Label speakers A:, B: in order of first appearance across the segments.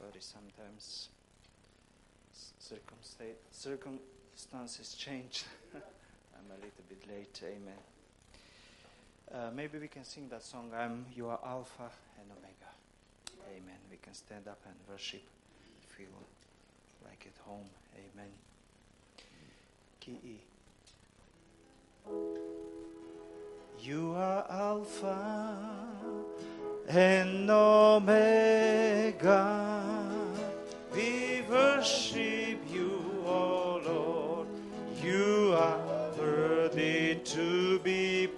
A: sorry, sometimes circumstances change. I'm a little bit late. Amen. Maybe we can sing that song, You are Alpha and Omega. Amen. We can stand up and worship, feel like at home. Amen. Key E. You are Alpha and Omega. We worship you, O Lord. You are worthy to be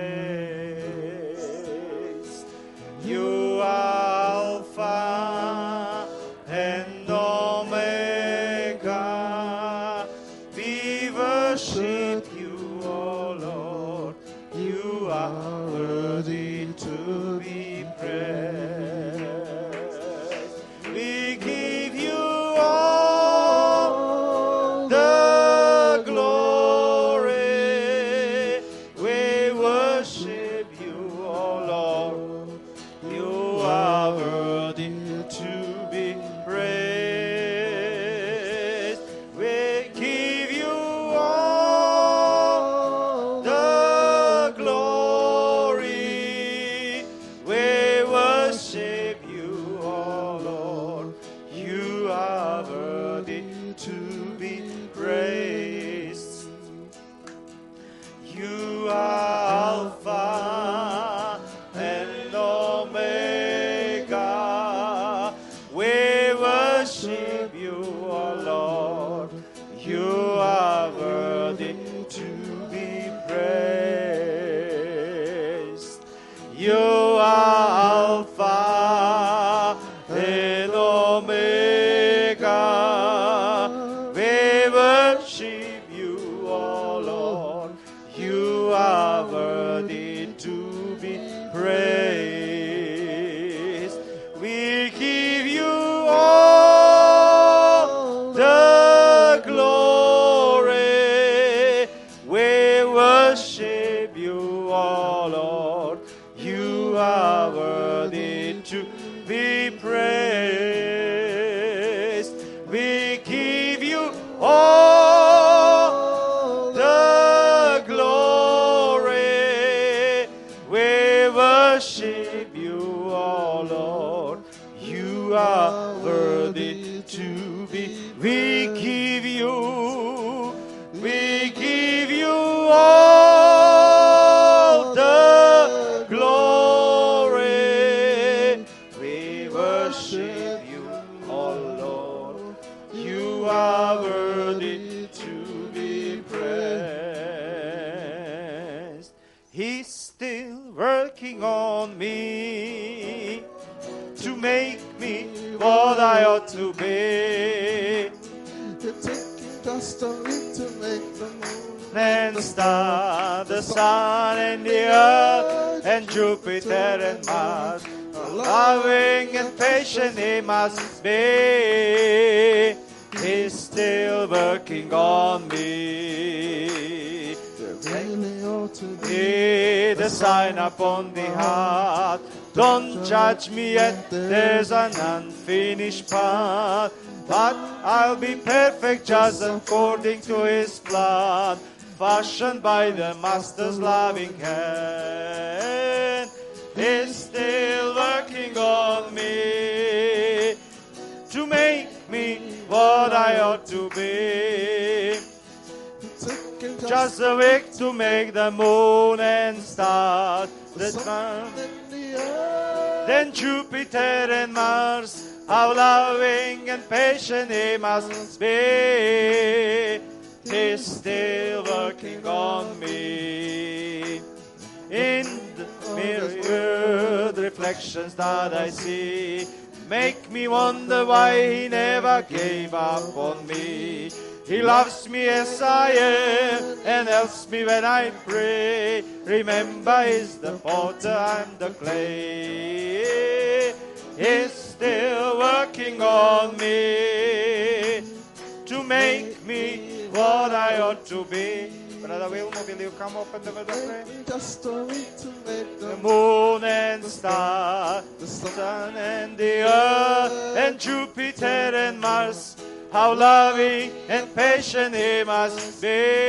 A: praised. You are Alpha and Omega. We worship you, O Lord. You are worthy to be praised. We give you all the glory. We worship you, O Lord. You are worthy to be praised. We give you all the glory. We worship you, O Lord. You are worthy to be praised. You are Alpha and Omega. We worship you, O Lord. You are worthy to be praised. You are Alpha and Omega. We worship you, O Lord. You are worthy to be praised. We give you all the glory. We worship you, O Lord. You are worthy to be praised. We give you all the glory. We worship you, O Lord. You are worthy to be. We give you all the glory. We worship you, O Lord. You are worthy to be praised. He's still working on me to make me what I ought to be.
B: You're taking dust on me to make the moon
A: And star, the sun and the earth, and Jupiter and Mars. Loving and patient he must be. He's still working on me.
B: really ought to
A: Be the sign upon the heart. Don't judge me yet, there's an unfinished part. But I'll be perfect just according to his plan, fashioned by the Master's loving hand. He's still working on me to make me what I ought to be. Just a week to make the moon and stars, the sun, then Jupiter and Mars. How loving and patient he must be. He's still working on me. In the mirror, the reflections that I see make me wonder why he never gave up on me. He loves me as I am and helps me when I pray. Remember, he's the potter, I'm the clay. He's still working on me to make me what I ought to be. Brother Wilmo, will you come up and do the prayer?
B: Make me just a week to make
A: The
B: the
A: moon and stars, the sun and the earth, and Jupiter and Mars, how loving and patient He must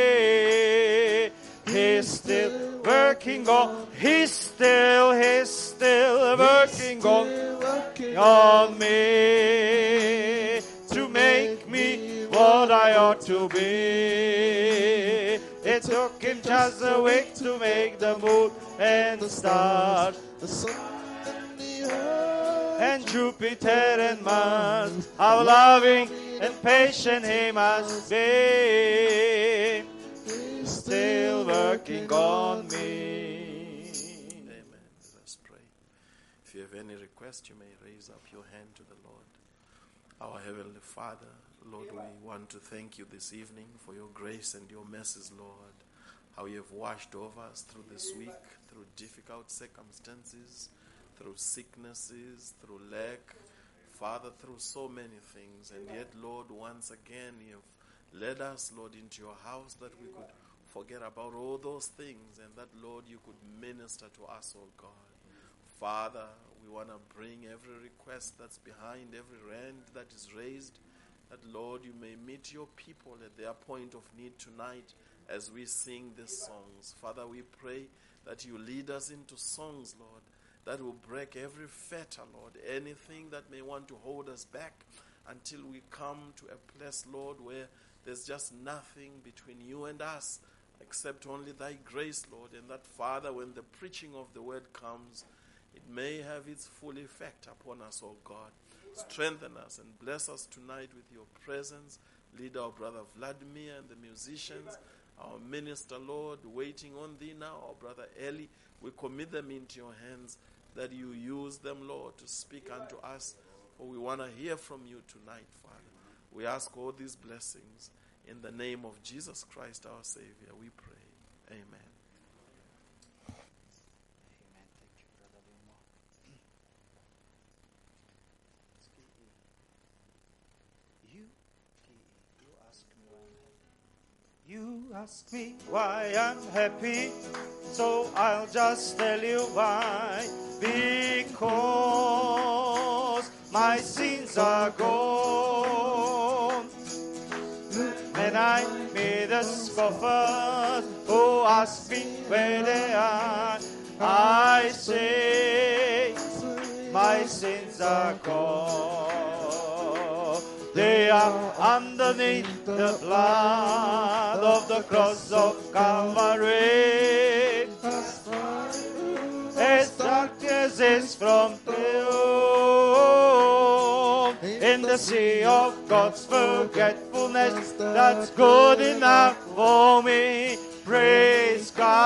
A: be. He's still working on, He's still working on me to make me what I ought to be. It took Him just a week to make the moon and the stars,
B: the sun and the earth,
A: and Jupiter and Mars, how loving and patient He must be.
B: He's
A: Still working on me.
C: Amen. Let us pray. If you have any request, you may raise up your hand to the Lord. Our Heavenly Father, Lord, we want to thank you this evening for your grace and your mercies, Lord. How you have washed over us through this week, through difficult circumstances, through sicknesses, through lack, Father, through so many things. And yet, Lord, once again, you have led us, Lord, into your house that we could forget about all those things and that, Lord, you could minister to us, oh God. Father, we want to bring every request that's behind every rand that is raised, that, Lord, you may meet your people at their point of need tonight as we sing these songs. Father, we pray that you lead us into songs, Lord, that will break every fetter, Lord, anything that may want to hold us back until we come to a place, Lord, where there's just nothing between you and us except only thy grace, Lord, and that, Father, when the preaching of the word comes, it may have its full effect upon us, oh God. Strengthen us and bless us tonight with your presence. Lead our brother Vladimir and the musicians, our minister, Lord, waiting on thee now, our brother Eli. We commit them into your hands, that you use them, Lord, to speak unto us, for we want to hear from you tonight, Father. We ask all these blessings in the name of Jesus Christ, our Savior. We pray. Amen.
A: Amen. Thank you, Brother Wilmo. You ask me why I'm happy, so I'll just tell you why. Because my sins are gone. And I made the scoffers who ask me where they are. I say, my sins are gone. They are underneath the blood of the cross of Calvary. As darkness is from you, in the sea of God's forgetfulness, that's good enough for me. Praise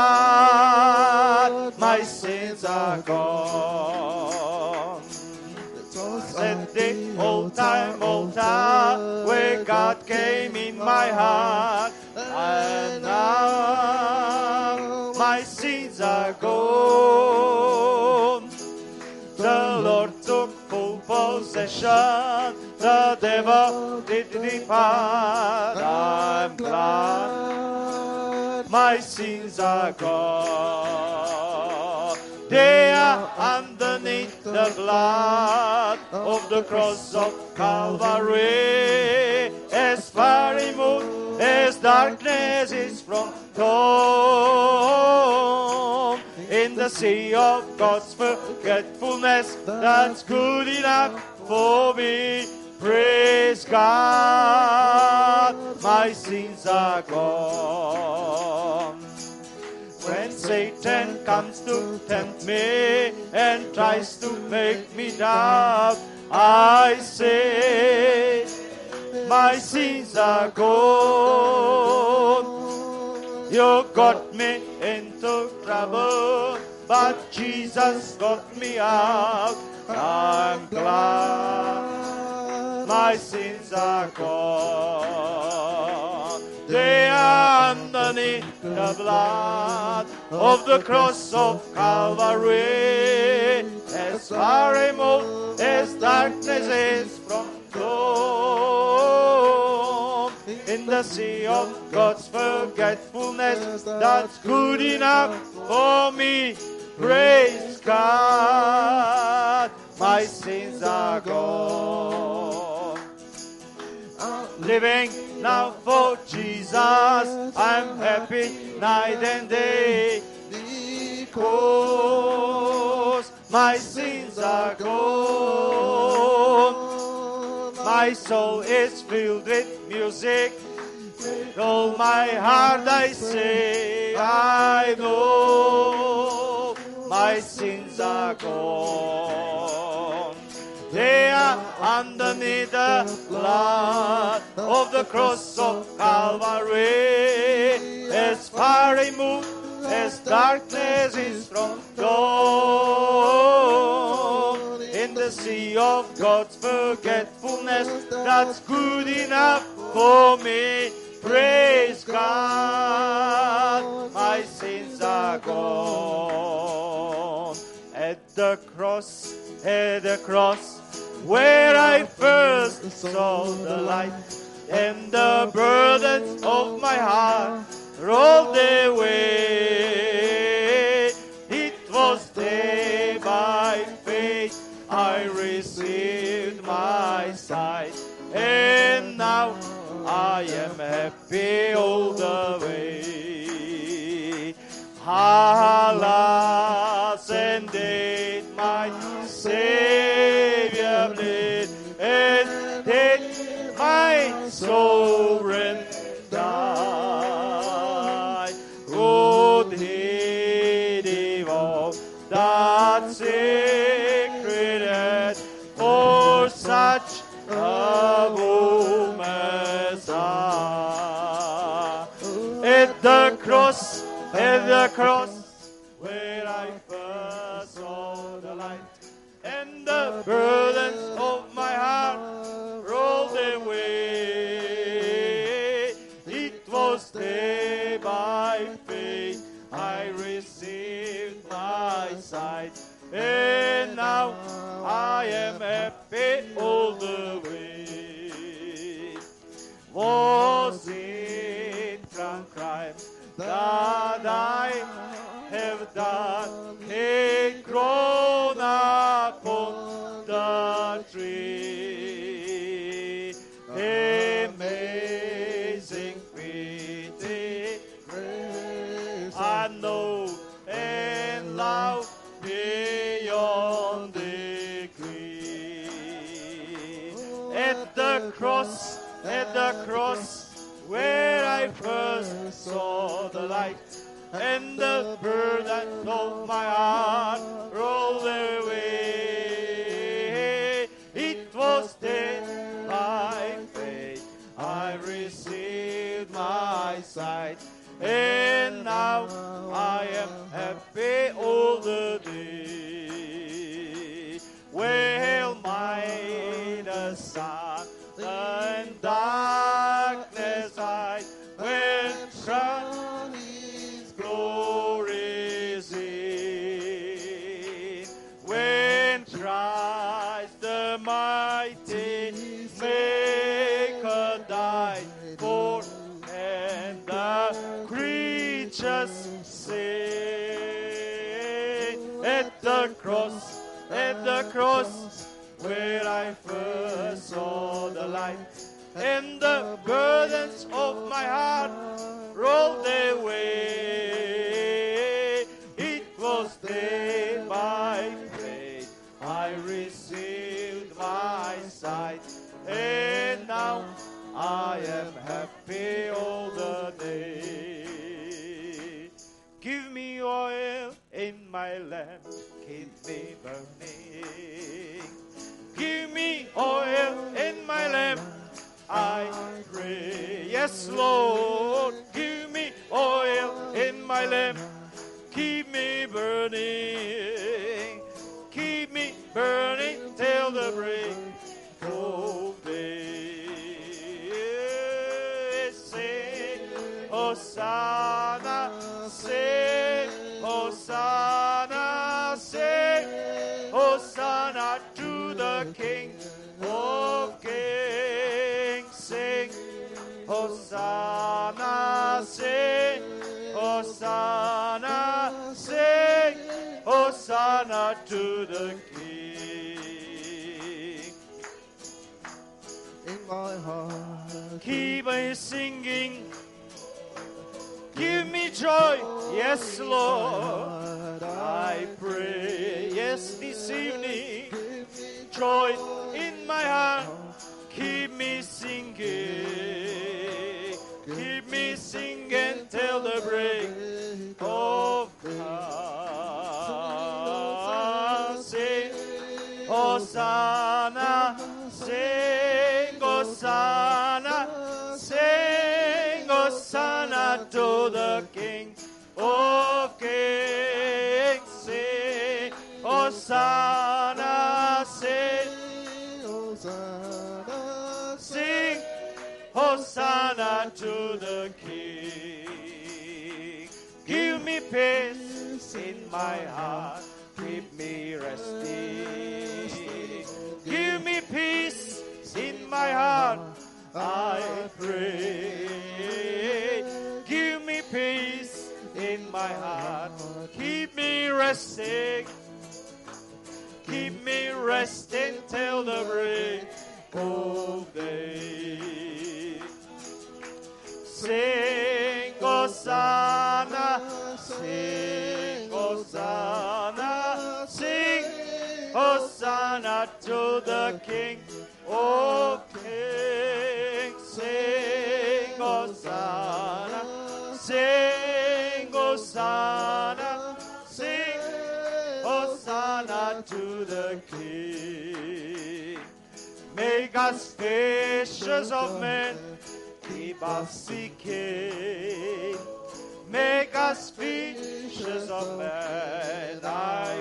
A: God, my sins are gone. At the old time altar where God came in my heart, and now my sins are gone. The Lord took full possession, the devil did depart. I'm glad my sins are gone. They are underneath the blood of the cross of Calvary. As far removed as darkness is from dawn, in the sea of God's forgetfulness, that's good enough for me. Praise God, my sins are gone. When Satan comes to tempt me and tries to make me doubt, I say, my sins are gone. You got me into trouble, but Jesus got me out. I'm glad my sins are gone. They are underneath the blood of the cross of Calvary. As far removed as darkness is from dawn, in the sea of God's forgetfulness. That's good enough for me. Praise God, my sins are gone. Living now for Jesus, I'm happy night and day, because my sins are gone. My soul is filled with music. With all my heart I say, I know my sins are gone. They are underneath the blood of the cross of Calvary, as far removed as darkness is from dawn. In the sea of God's forgetfulness, that's good enough for me. Praise God, my sins are gone. At the cross, where I first saw the light, and the burdens of my heart rolled away. It was there by faith I received my sight, and now I am happy all the way. Alas, indeed my Savior bled, and did my sovereign die. Would he devote that sacred head for such a woman as I? At the cross, where I first saw the light, and the burdens of my heart rolled away. It was there by faith I received my sight, and now I am happy all the way. Was it from crime that I have done, a grown upon the tree? Amazing pity, I know, and love beyond decree. At the cross, where I first saw the light, and the burden of my heart rolled away. It was there by faith I received my sight, and now I am happy all the day. Well, might the sun and darkness hide, when shone His glory seen, when Christ the mighty Maker died for, and the creatures sing. At the cross, where I first saw the light, and the burdens of my heart rolled away. It was there by faith I received my sight, and now I am happy all the day. Give me oil in my lamp, keep me burning. Give me oil in my lamp, I pray. Yes, Lord, give me oil in my lamp, keep me burning. Keep me burning till the break of day. Sing, Hosanna, sing, Hosanna, sing, Hosanna to the King of Kings. Sing, Hosanna. Hosanna, sing, Hosanna, sing, Hosanna to the King.
B: In my heart,
A: Keep me singing, give me joy, yes, Lord, I pray, yes, this evening, joy in my heart, keep me singing till the break of dawn. Sing, Hosanna, sing, Hosanna, sing, Hosanna to the King of Kings. Sing, Hosanna, sing,
B: Hosanna,
A: sing, Hosanna to the King. Give me peace in my heart, keep me resting. Give me peace in my heart, I pray. Give me peace in my heart, keep me resting. Keep me resting till the break of day. Sing, Hosanna, sing, Hosanna, sing, Hosanna to the King of Kings. Sing, Hosanna, sing, Hosanna, sing, Hosanna to the King. Make us fishers of men, keep us seeking. Make us fishers of men, I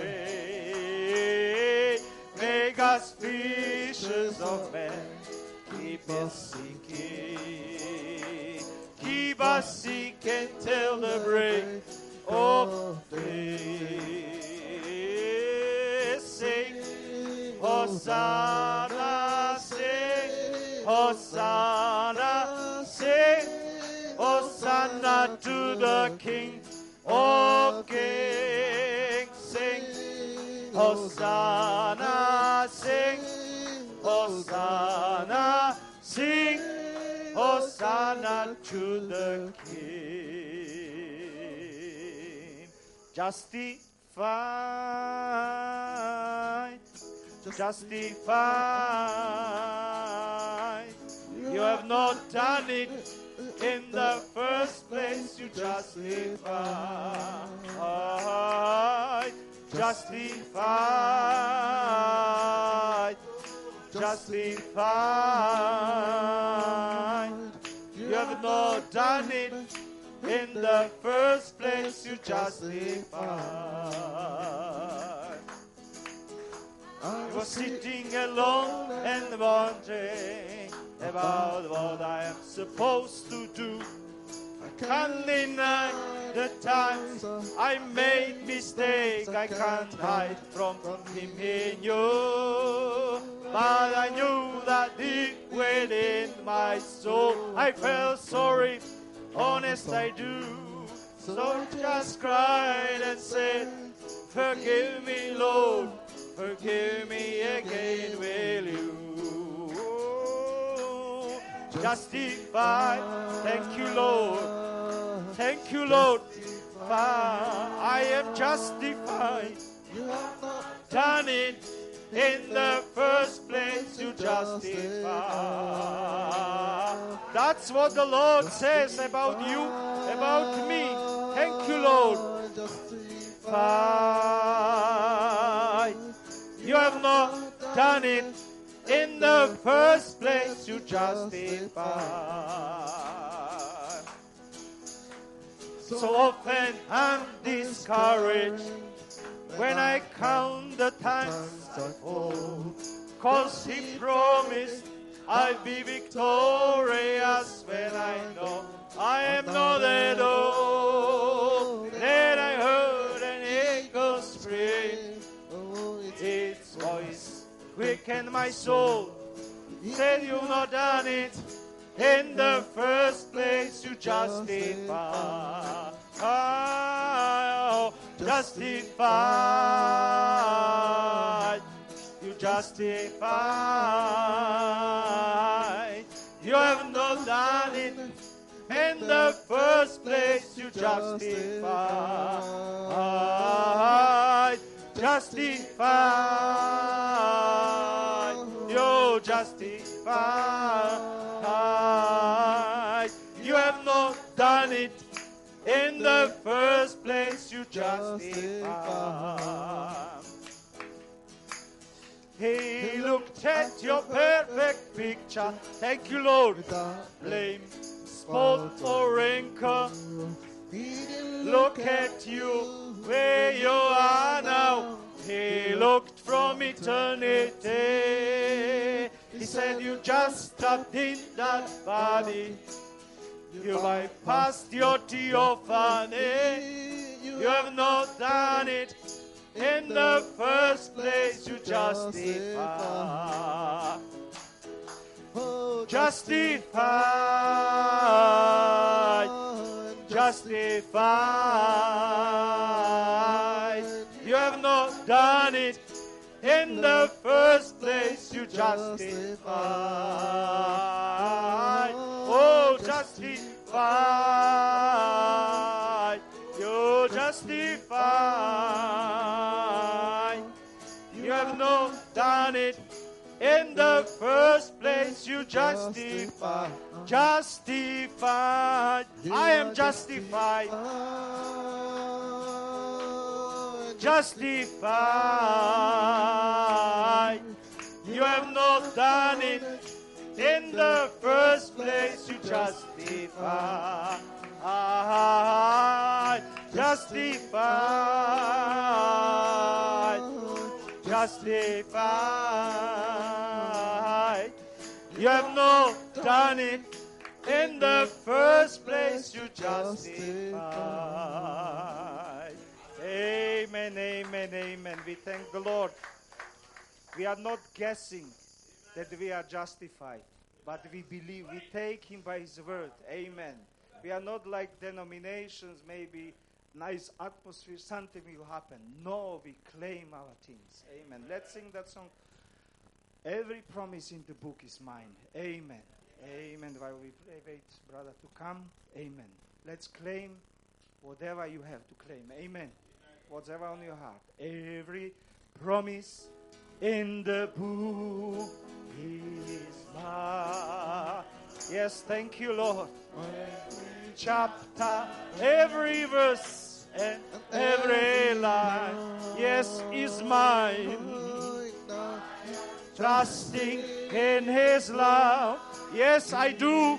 A: pray. Make us fishers of men, keep us seeking. Keep us seeking till the break of day. Sing, Hosanna, sing, Hosanna, sing, Hosanna to the King of Kings. Sing, Hosanna, sing, Hosanna, sing, Hosanna to the King. Justified, justified. You have not done it in the first place. You justified, justified, justified. You have not done it in the first place. You justified. I was sitting alone and wondering about what I am supposed to do. I can't deny the times I made mistakes. I can't hide from Him in you. But I knew that deep within my soul I felt sorry, honest I do. So I just cried and said, forgive me, Lord, forgive me again, will you? Justified, thank you, Lord. Thank you, Lord. I am justified.
B: you have not
A: Done it in the first place. You justify. That's what the Lord says about you, about me. Thank you, Lord.
B: justified.
A: You have not done it in the first place. You justify. So often I'm discouraged when I count the times I fall, 'cause He promised I'll be victorious when I know I am not at all. Then I heard an echo scream, its voice quickened my soul, said you've not done it In the first place you justify. Oh, justified. You justify. You have not done it. In the first place you justify. Justified. You justified. You have not done it. In the first place you justify. He looked at your perfect picture. Thank you, Lord. Blame, spot or wrinkle. Look at you where you are now. He looked from eternity. He said you just stepped in that body. You bypassed your theophany. You have not done it. In the first place you justify. Justified. Justified. You have not done it. In the first place you justify. Oh, justified. You justify. You have not done it. In the first place you justify. Justified. I am justified. Justified. You have not done it. In the first place you justify. Justified. Justified. You have not done it. In the first place you justify. Amen, amen, amen. We thank the Lord. We are not guessing that we are justified, but we believe, we take Him by His word. Amen. We are not like denominations, maybe nice atmosphere, something will happen. No, we claim our things. Amen. Let's sing that song. Every promise in the book is mine. Amen. Amen. While we pray, wait, brother, to come. Amen. Let's claim whatever you have to claim. Amen. Whatever on your heart. Every promise in the book is mine. Yes, thank you, Lord. Every chapter, every verse, and every line, yes, is mine. Trusting in His love, yes, I do.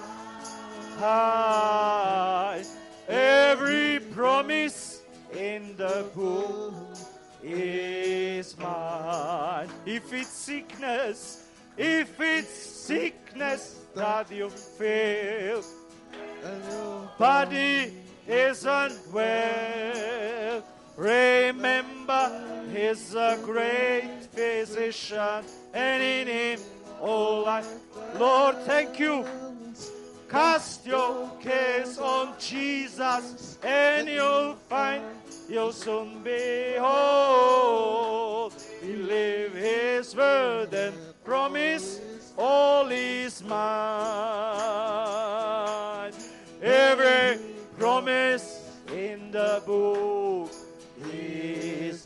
A: Every promise in the book is mine. If it's sickness that you feel, and your body isn't well, remember He's a great physician, and in Him all life. Lord, thank you. Cast your cares on Jesus, and you'll find you'll soon be whole. Believe His word and promise all is mine. Every promise in the book is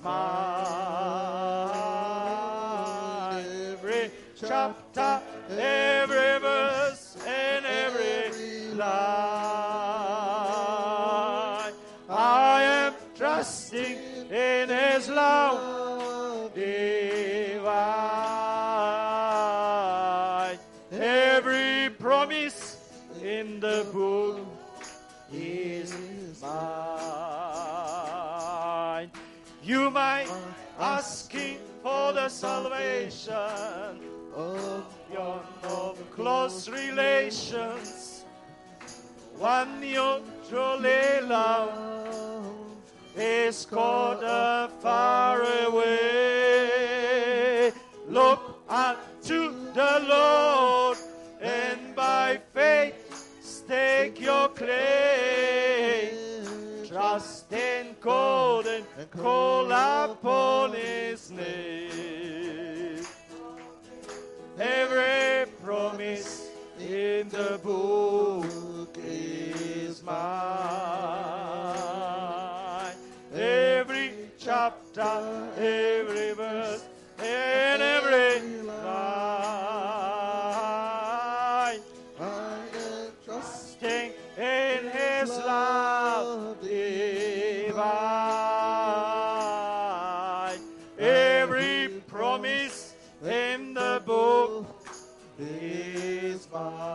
A: mine. Every chapter, every verse, and every line. I am trusting in His love divine. Every promise in the book is mine. You might asking for the salvation of your close relations, one you truly love is called far away. Look unto the Lord, and by trust in God and call upon His name. Every promise in the book is mine. Every chapter, every verse, and every line.
B: I am trusting
A: In His love divine. Every promise in the book is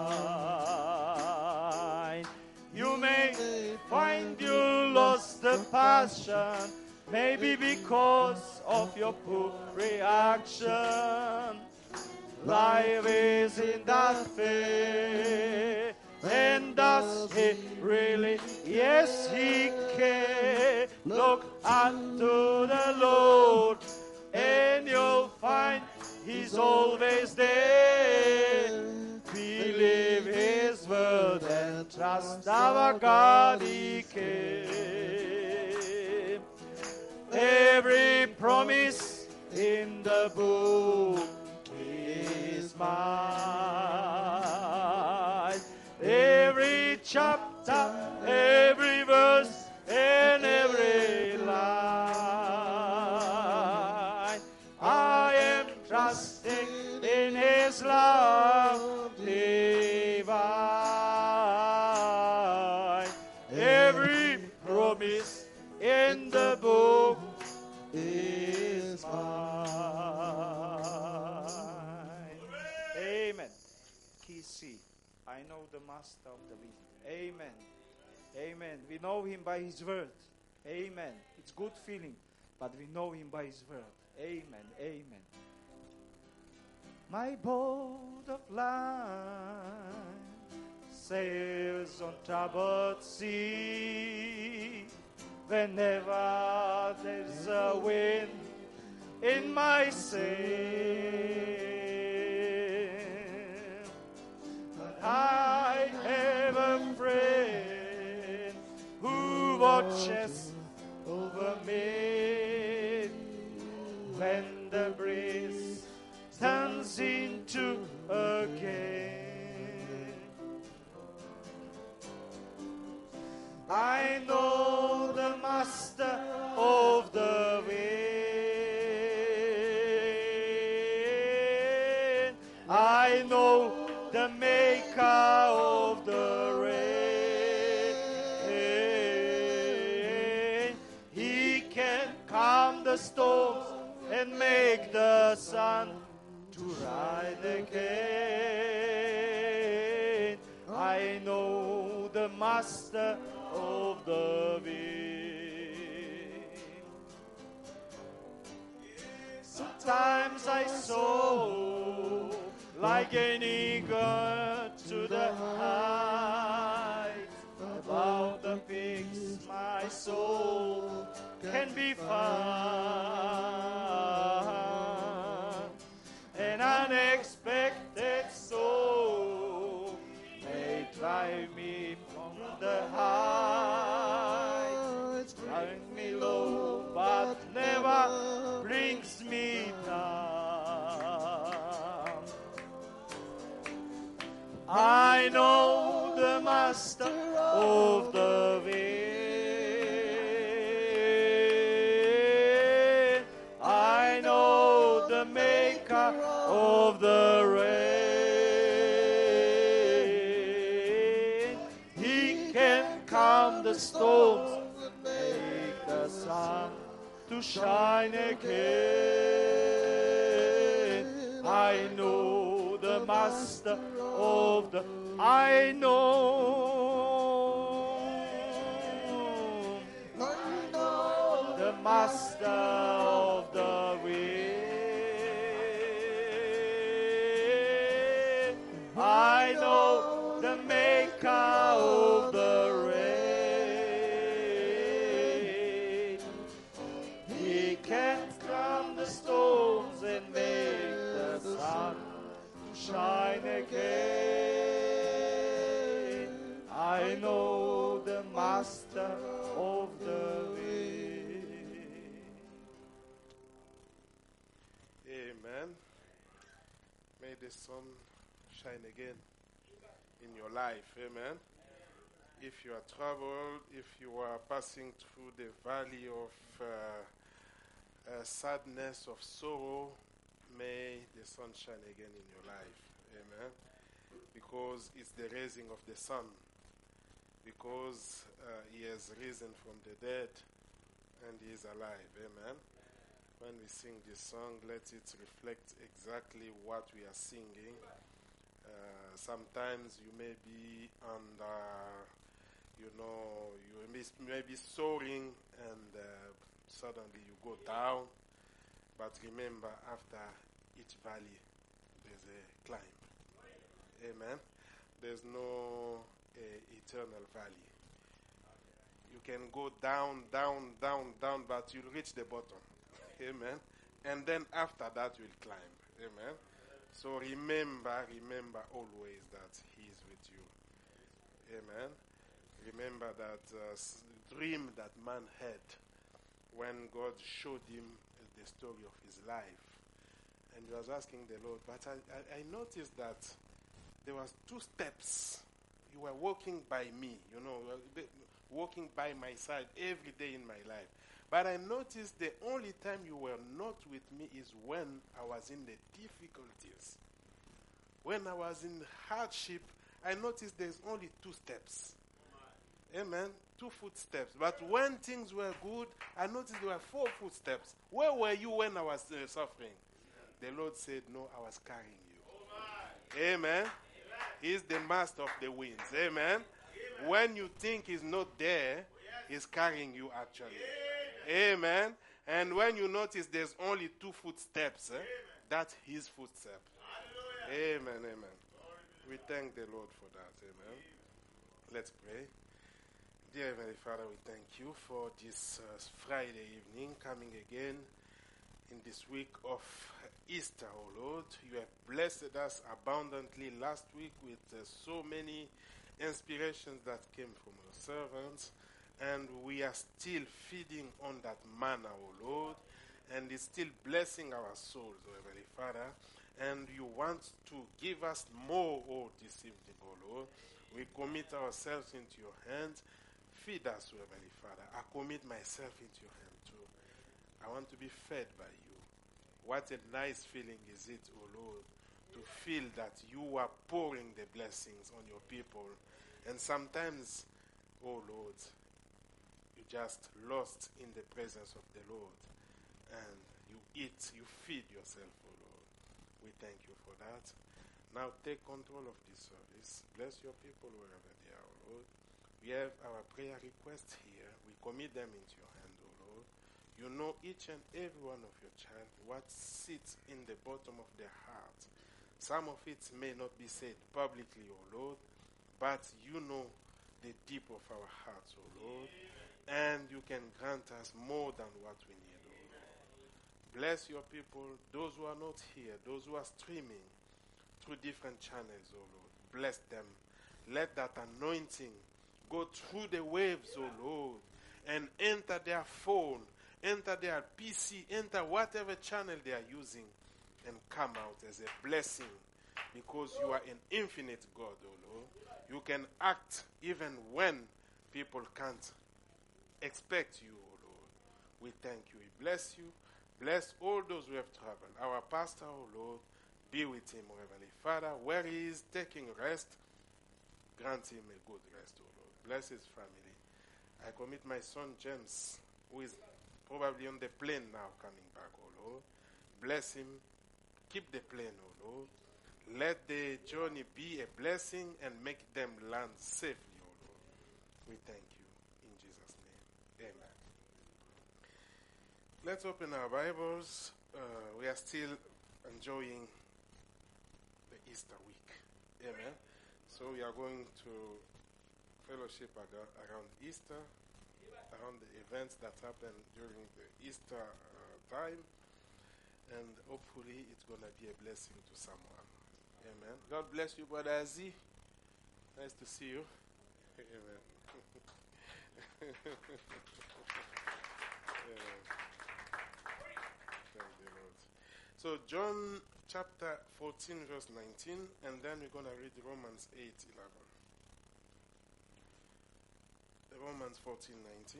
A: mine. You may find you lost the passion, maybe because of your poor reaction. Life is in that faith. And does He really? Yes, He can. Look unto the Lord, and you'll find He's always there. Believe His word and trust our God He can. Every promise in the book is mine. Every chapter, every verse, and every line. I am trusting in His love divine. Every promise in the book is mine. Amen. Key C. I know the master of the wind. Amen. Amen. We know Him by His word. Amen. It's good feeling, but we know Him by His word. Amen. Amen. My boat of life sails on troubled sea. Whenever there's a wind in my sail, I have a friend who watches over me. When the breeze turns into a gale, I know the master of the wind. I know the maker of the rain. He can calm the storms and make the sun to rise again. I know the master of the wind. Sometimes I soar like an eagle to the height. Above the peaks my soul can be found. An unexpected soul may drive me from the heights, drive me low, but never brings me down. I know the master of the wind. I know the maker of the rain. He can calm the storms and make the sun to shine again. I know the master of the, I know the master of the wind. I know the maker of the rain. He can calm the storms and make the sun shine again. I know the master of the
B: the sun shine again in your life. Amen. If you are troubled, if you are passing through the valley of sadness, of sorrow, may the sun shine again in your life. Amen. Because it's the raising of the sun. Because he has risen from the dead and he is alive. Amen. When we sing this song, let it reflect exactly what we are singing. Sometimes you may be under, you may be soaring and suddenly you go down. But remember, after each valley, there's a climb. Amen. There's no eternal valley. You can go down, but you'll reach the bottom. Amen. And then after that, you'll climb. Amen. So remember always that he is with you. Amen. Remember that dream that man had when God showed him the story of his life. And he was asking the Lord, but I noticed that there was 2 steps. You were walking by me, walking by my side every day in my life. But I noticed the only time you were not with me is when I was in the difficulties. When I was in hardship, I noticed there's only 2 steps. Amen. 2 footsteps. But when things were good, I noticed there were 4 footsteps. Where were you when I was suffering? The Lord said, no, I was carrying you. Amen. He's the master of the winds. Amen. When you think he's not there, he's carrying you actually. Amen. And when you notice there's only 2 footsteps, that's his footstep. Amen. Amen. We thank the Lord for that. Amen. Let's pray. Dear Heavenly Father, we thank you for this Friday evening coming again in this week of Easter, oh Lord. You have blessed us abundantly last week with so many inspirations that came from your servants. And we are still feeding on that manna, oh Lord. And it's still blessing our souls, oh Heavenly Father. And you want to give us more, oh, this evening, oh Lord. We commit ourselves into your hands. Feed us, oh Heavenly Father. I commit myself into your hand too. I want to be fed by you. What a nice feeling is it, oh Lord, to feel that you are pouring the blessings on your people. And sometimes, oh Lord, you just lost in the presence of the Lord. And you eat, you feed yourself, oh Lord. We thank you for that. Now take control of this service. Bless your people wherever they are, oh Lord. We have our prayer requests here. We commit them into your hand, O Lord. You know each and every one of your child, what sits in the bottom of their heart. Some of it may not be said publicly, O Lord, but you know the deep of our hearts, O Lord, and you can grant us more than what we need, O Lord. Bless your people, those who are not here, those who are streaming through different channels, O Lord. Bless them. Let that anointing go through the waves, O Lord, and enter their phone, enter their PC, enter whatever channel they are using, and come out as a blessing, because you are an infinite God, O Lord. You can act even when people can't expect you, O Lord. We thank you. We bless you. Bless all those who have traveled. Our pastor, O Lord, be with him, O Heavenly Father, where he is taking rest. Grant him a good rest, O Lord. Bless his family. I commit my son James, who is probably on the plane now coming back, O Lord. Bless him. Keep the plane, O Lord. Let the journey be a blessing and make them land safely, O Lord. We thank you. In Jesus' name. Amen. Let's open our Bibles. We are still enjoying the Easter week. Amen. So we are going to fellowship around Easter, around the events that happen during the Easter time, and hopefully it's going to be a blessing to someone. Amen. God bless you, Brother Azi. Nice to see you. Amen. Amen. Thank you, Lord. So John chapter 14, verse 19, and then we're going to read Romans 8:11. Romans 14:19.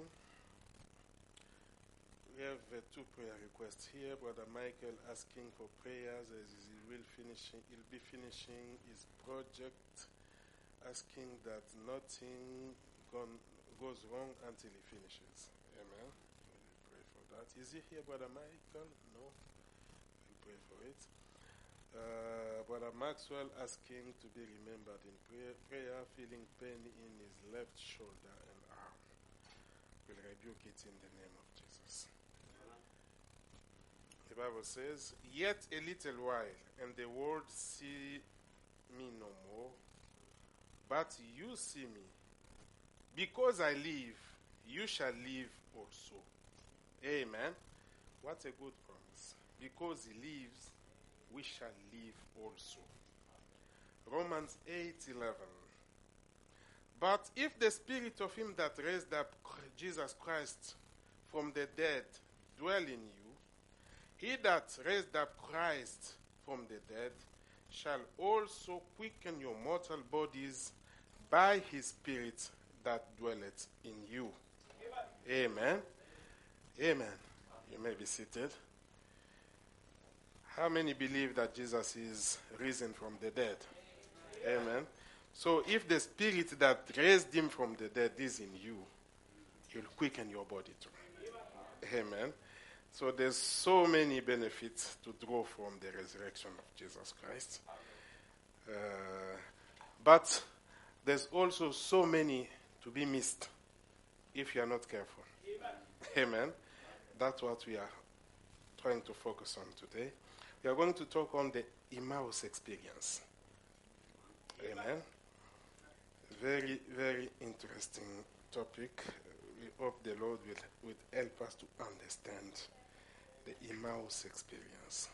B: We have two prayer requests here. Brother Michael asking for prayers as he'll be finishing his project, asking that nothing goes wrong until he finishes. Amen. We pray for that. Is he here, Brother Michael? No. We pray for it. Brother Maxwell asking to be remembered in prayer, feeling pain in his left shoulder and arm. We'll rebuke it in the name of Jesus. The Bible says, "Yet a little while, and the world see me no more, but you see me. Because I live, you shall live also." Amen. What a good promise. Because he lives, we shall live also. Romans 8:11. "But if the spirit of him that raised up Jesus Christ from the dead dwell in you, he that raised up Christ from the dead shall also quicken your mortal bodies by his spirit that dwelleth in you." Amen. Amen. You may be seated. How many believe that Jesus is risen from the dead? Amen. So if the spirit that raised him from the dead is in you, he'll quicken your body too. Amen. So there's so many benefits to draw from the resurrection of Jesus Christ. But there's also so many to be missed if you are not careful. Amen. That's what we are trying to focus on today. We are going to talk on the Emmaus experience. Amen. Very, very interesting topic. We hope the Lord will help us to understand the Emmaus experience.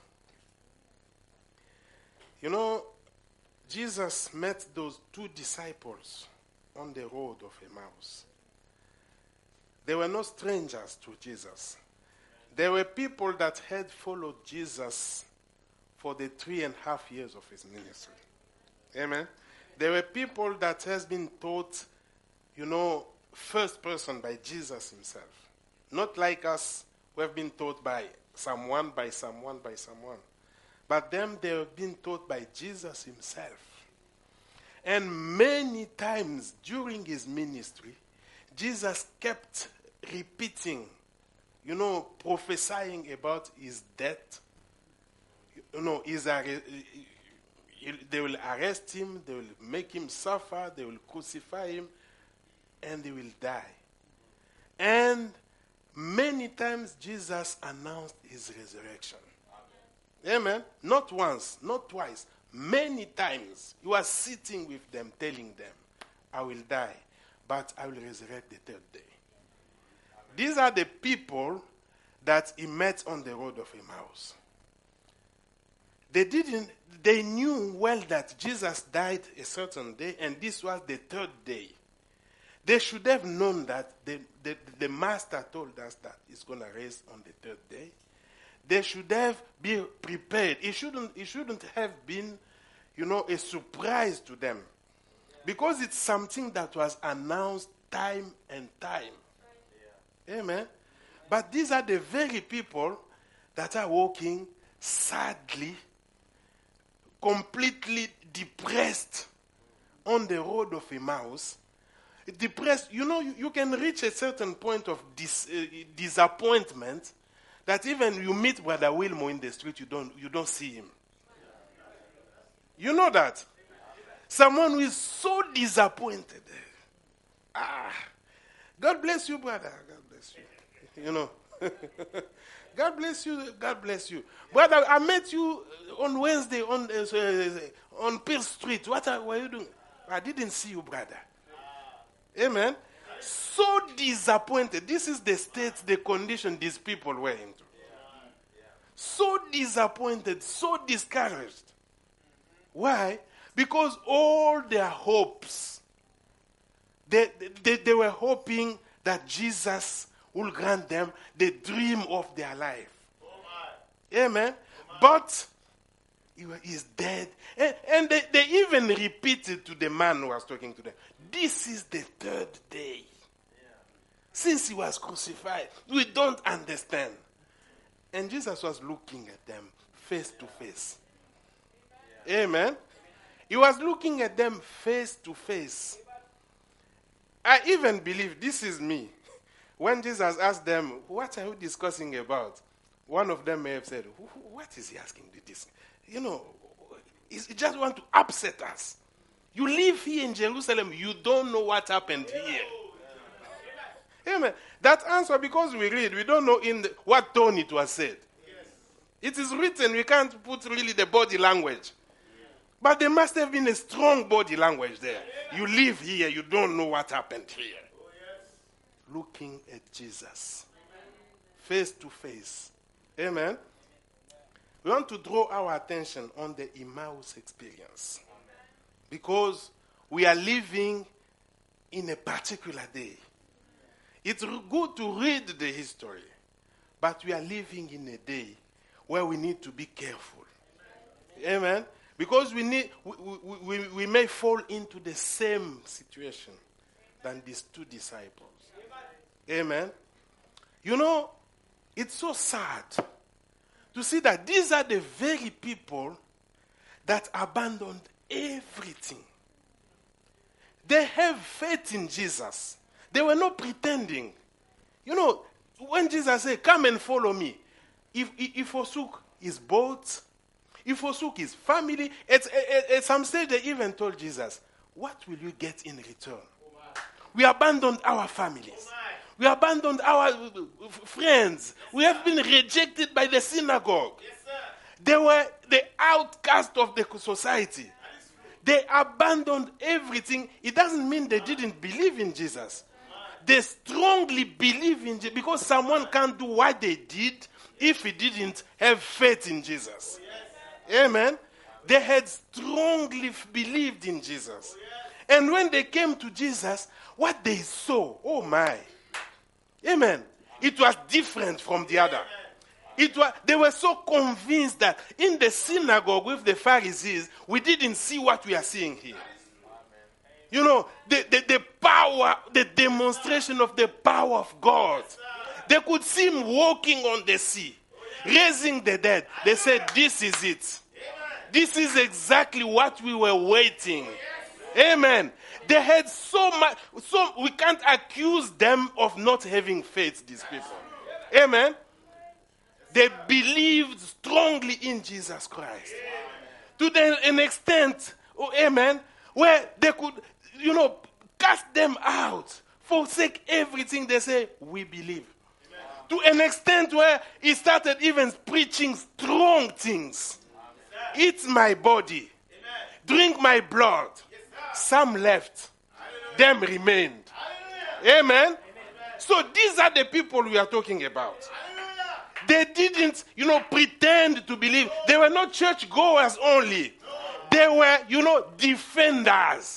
B: You know, Jesus met those two disciples on the road of Emmaus. They were no strangers to Jesus. They were people that had followed Jesus for the 3.5 years of his ministry. Amen. There were people that has been taught, first person by Jesus himself. Not like us who have been taught by someone. But them, they have been taught by Jesus himself. And many times during his ministry, Jesus kept repeating, prophesying about his death. They will arrest him, they will make him suffer, they will crucify him, and he will die. And many times Jesus announced his resurrection. Amen. Not once, not twice. Many times he was sitting with them, telling them, "I will die, but I will resurrect the third day." These are the people that he met on the road of Emmaus. They knew well that Jesus died a certain day, and this was the third day. They should have known that the master told us that he's going to raise on the third day. They should have been prepared. It shouldn't have been, a surprise to them. Because it's something that was announced time and time. Amen. But these are the very people that are walking sadly, completely depressed on the road of Emmaus. Depressed, you can reach a certain point of disappointment that even you meet Brother Wilmo in the street, you don't see him. You know that? Someone who is so disappointed. God bless you, brother. God bless you. God bless you. God bless you. Brother, I met you on Wednesday on Pearl Street. What were you doing? I didn't see you, brother. Amen. So disappointed. This is the state, the condition these people were into. So disappointed, so discouraged. Why? Because all their hopes, they were hoping that Jesus will grant them the dream of their life. Amen. But He's dead. And they even repeated to the man who was talking to them, this is the third day since he was crucified. We don't understand. And Jesus was looking at them face to face. Amen. He was looking at them face to face. I even believe, this is me. When Jesus asked them, what are you discussing about? One of them may have said, what is he asking this? You know, he just want to upset us. You live here in Jerusalem, you don't know what happened here. Amen. That answer, because we read, we don't know what tone it was said. It is written, we can't put really the body language. But there must have been a strong body language there. You live here, you don't know what happened here. Looking at Jesus, face to face. Amen. We want to draw our attention on the Emmaus experience. Because we are living in a particular day. It's good to read the history, but we are living in a day where we need to be careful. Amen. Because we may fall into the same situation than these two disciples. Amen. You know, it's so sad to see that these are the very people that abandoned everything. They have faith in Jesus. They were not pretending. You know, when Jesus said, come and follow me, he forsook his boat, he forsook his family. At some stage, they even told Jesus, what will you get in return? We abandoned our families. We abandoned our friends. We have been rejected by the synagogue. They were the outcast of the society. They abandoned everything. It doesn't mean they didn't believe in Jesus. They strongly believe in Jesus because someone can't do what they did if he didn't have faith in Jesus. Amen. They had strongly believed in Jesus. And when they came to Jesus, what they saw, oh my. Amen. It was different from the other. They were so convinced that in the synagogue with the Pharisees, we didn't see what we are seeing here. You know, the power, the demonstration of the power of God. They could see him walking on the sea, raising the dead. They said, this is it. This is exactly what we were waiting. Amen. They had so much, so we can't accuse them of not having faith, these people. Amen. They believed strongly in Jesus Christ. To an extent, amen, where they could, cast them out, forsake everything. They say, we believe. To an extent where he started even preaching strong things. Eat my body. Drink my blood. Some left. Them remained. Amen. So these are the people we are talking about. They didn't, pretend to believe. They were not churchgoers only. They were, defenders.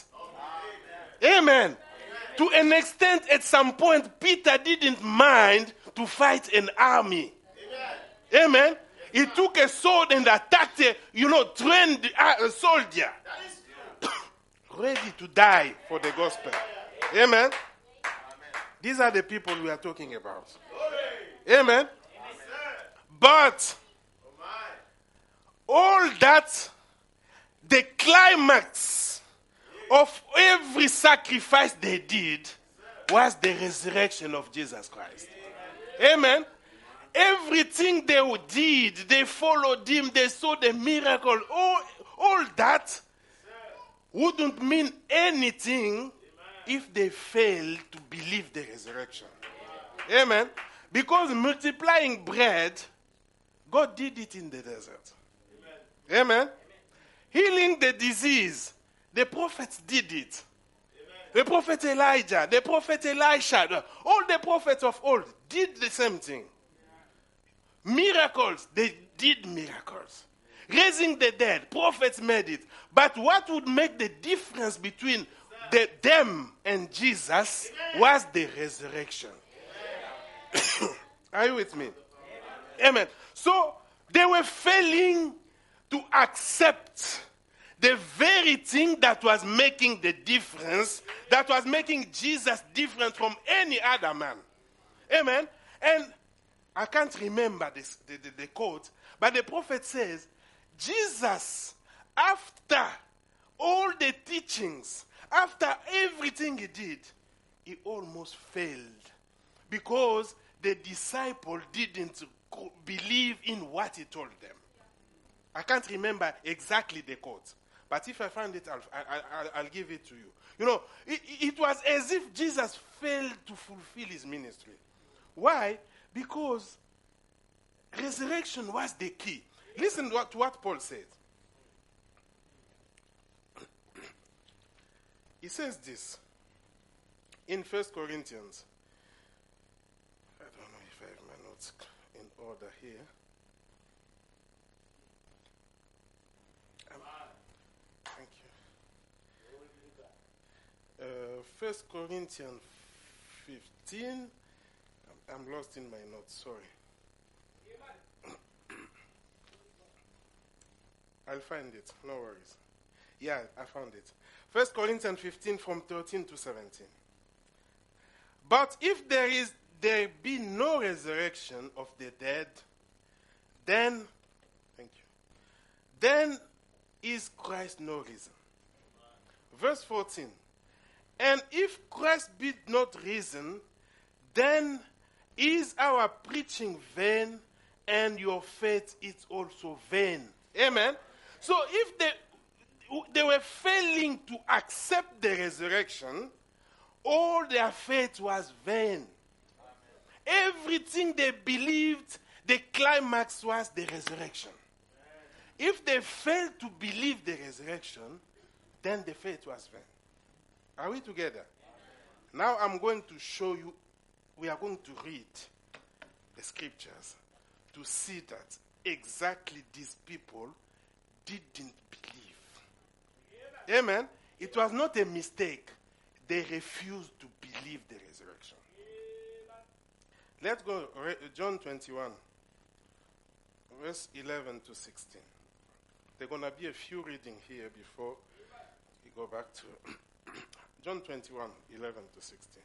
B: Amen. To an extent, at some point, Peter didn't mind to fight an army. Amen. He took a sword and attacked a, trained soldier. Ready to die for the gospel. Amen. These are the people we are talking about. Amen. But all that, the climax of every sacrifice they did was the resurrection of Jesus Christ. Amen. Everything they did, they followed him, they saw the miracle. All that wouldn't mean anything if they failed to believe the resurrection. Amen. Because multiplying bread, God did it in the desert. Amen. Healing the disease, the prophets did it. The prophet Elijah, the prophet Elisha, all the prophets of old did the same thing. Miracles, they did miracles. Raising the dead, prophets made it. But what would make the difference between them and Jesus was the resurrection. Are you with me? Amen. So they were failing to to accept the very thing that was making the difference, that was making Jesus different from any other man. Amen? And I can't remember the quote, but the prophet says, Jesus, after all the teachings, after everything he did, he almost failed because the disciple didn't believe in what he told them. I can't remember exactly the quote, but if I find it, I'll give it to you. You know, it was as if Jesus failed to fulfill his ministry. Why? Because resurrection was the key. Listen to what Paul said. He says this in 1 Corinthians. I don't know if I have my notes in order here. Thank you. 1 Corinthians 15. I'm lost in my notes, sorry. I'll find it, no worries. Yeah, I found it. 1 Corinthians 15 from 13 to 17. But if there be no resurrection of the dead, then is Christ no reason. Verse 14. And if Christ be not risen, then is our preaching vain, and your faith is also vain. Amen? So if they were failing to accept the resurrection, all their faith was vain. Everything they believed, the climax was the resurrection. If they failed to believe the resurrection, then the faith was vain. Are we together? Now I'm going to show you, we are going to read the scriptures to see that exactly these people didn't believe. Amen? It was not a mistake. They refused to believe the resurrection. Let's go, John 21, verse 11 to 16. There are going to be a few readings here before we go back to John 21, 11 to 16.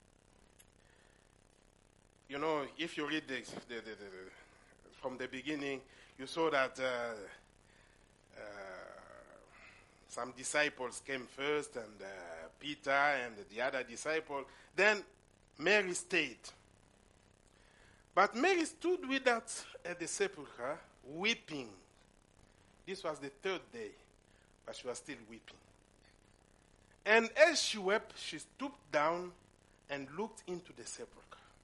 B: You know, if you read from the beginning, you saw that some disciples came first, and Peter and the other disciple. Then Mary stayed. But Mary stood with us at the sepulchre, weeping. This was the third day, but she was still weeping. And as she wept, she stooped down and looked into the sepulchre.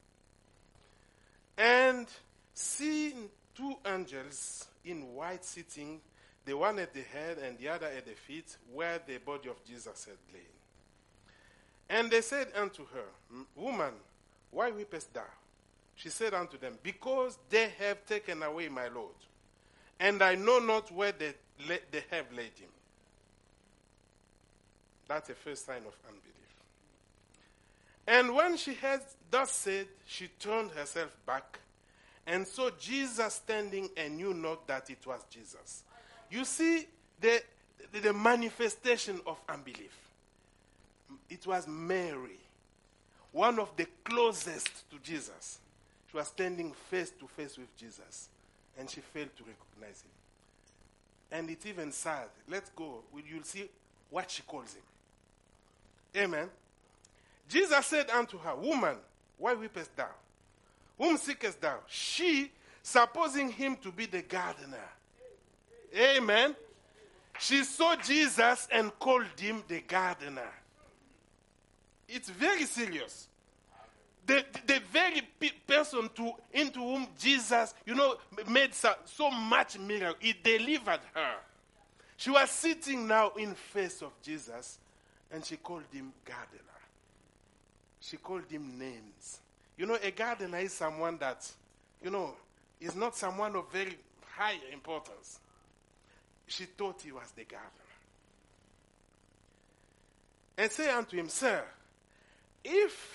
B: And seeing two angels in white sitting, the one at the head and the other at the feet, where the body of Jesus had lain. And they said unto her, Woman, why weepest thou? She said unto them, Because they have taken away my Lord, and I know not where they have laid him. That's the first sign of unbelief. And when she had thus said, she turned herself back, and saw Jesus standing, and knew not that it was Jesus. You see the manifestation of unbelief. It was Mary, one of the closest to Jesus. She was standing face to face with Jesus, and she failed to recognize him. And it's even sad. Let's go. You'll see what she calls him. Amen. Jesus said unto her, Woman, why weepest thou? Whom seekest thou? She, supposing him to be the gardener. Amen. She saw Jesus and called him the gardener. It's very serious. The very person into whom Jesus, made so much miracle, he delivered her. She was sitting now in face of Jesus, and she called him gardener. She called him names. A gardener is someone that, is not someone of very high importance. She thought he was the gardener. And say unto him, Sir, if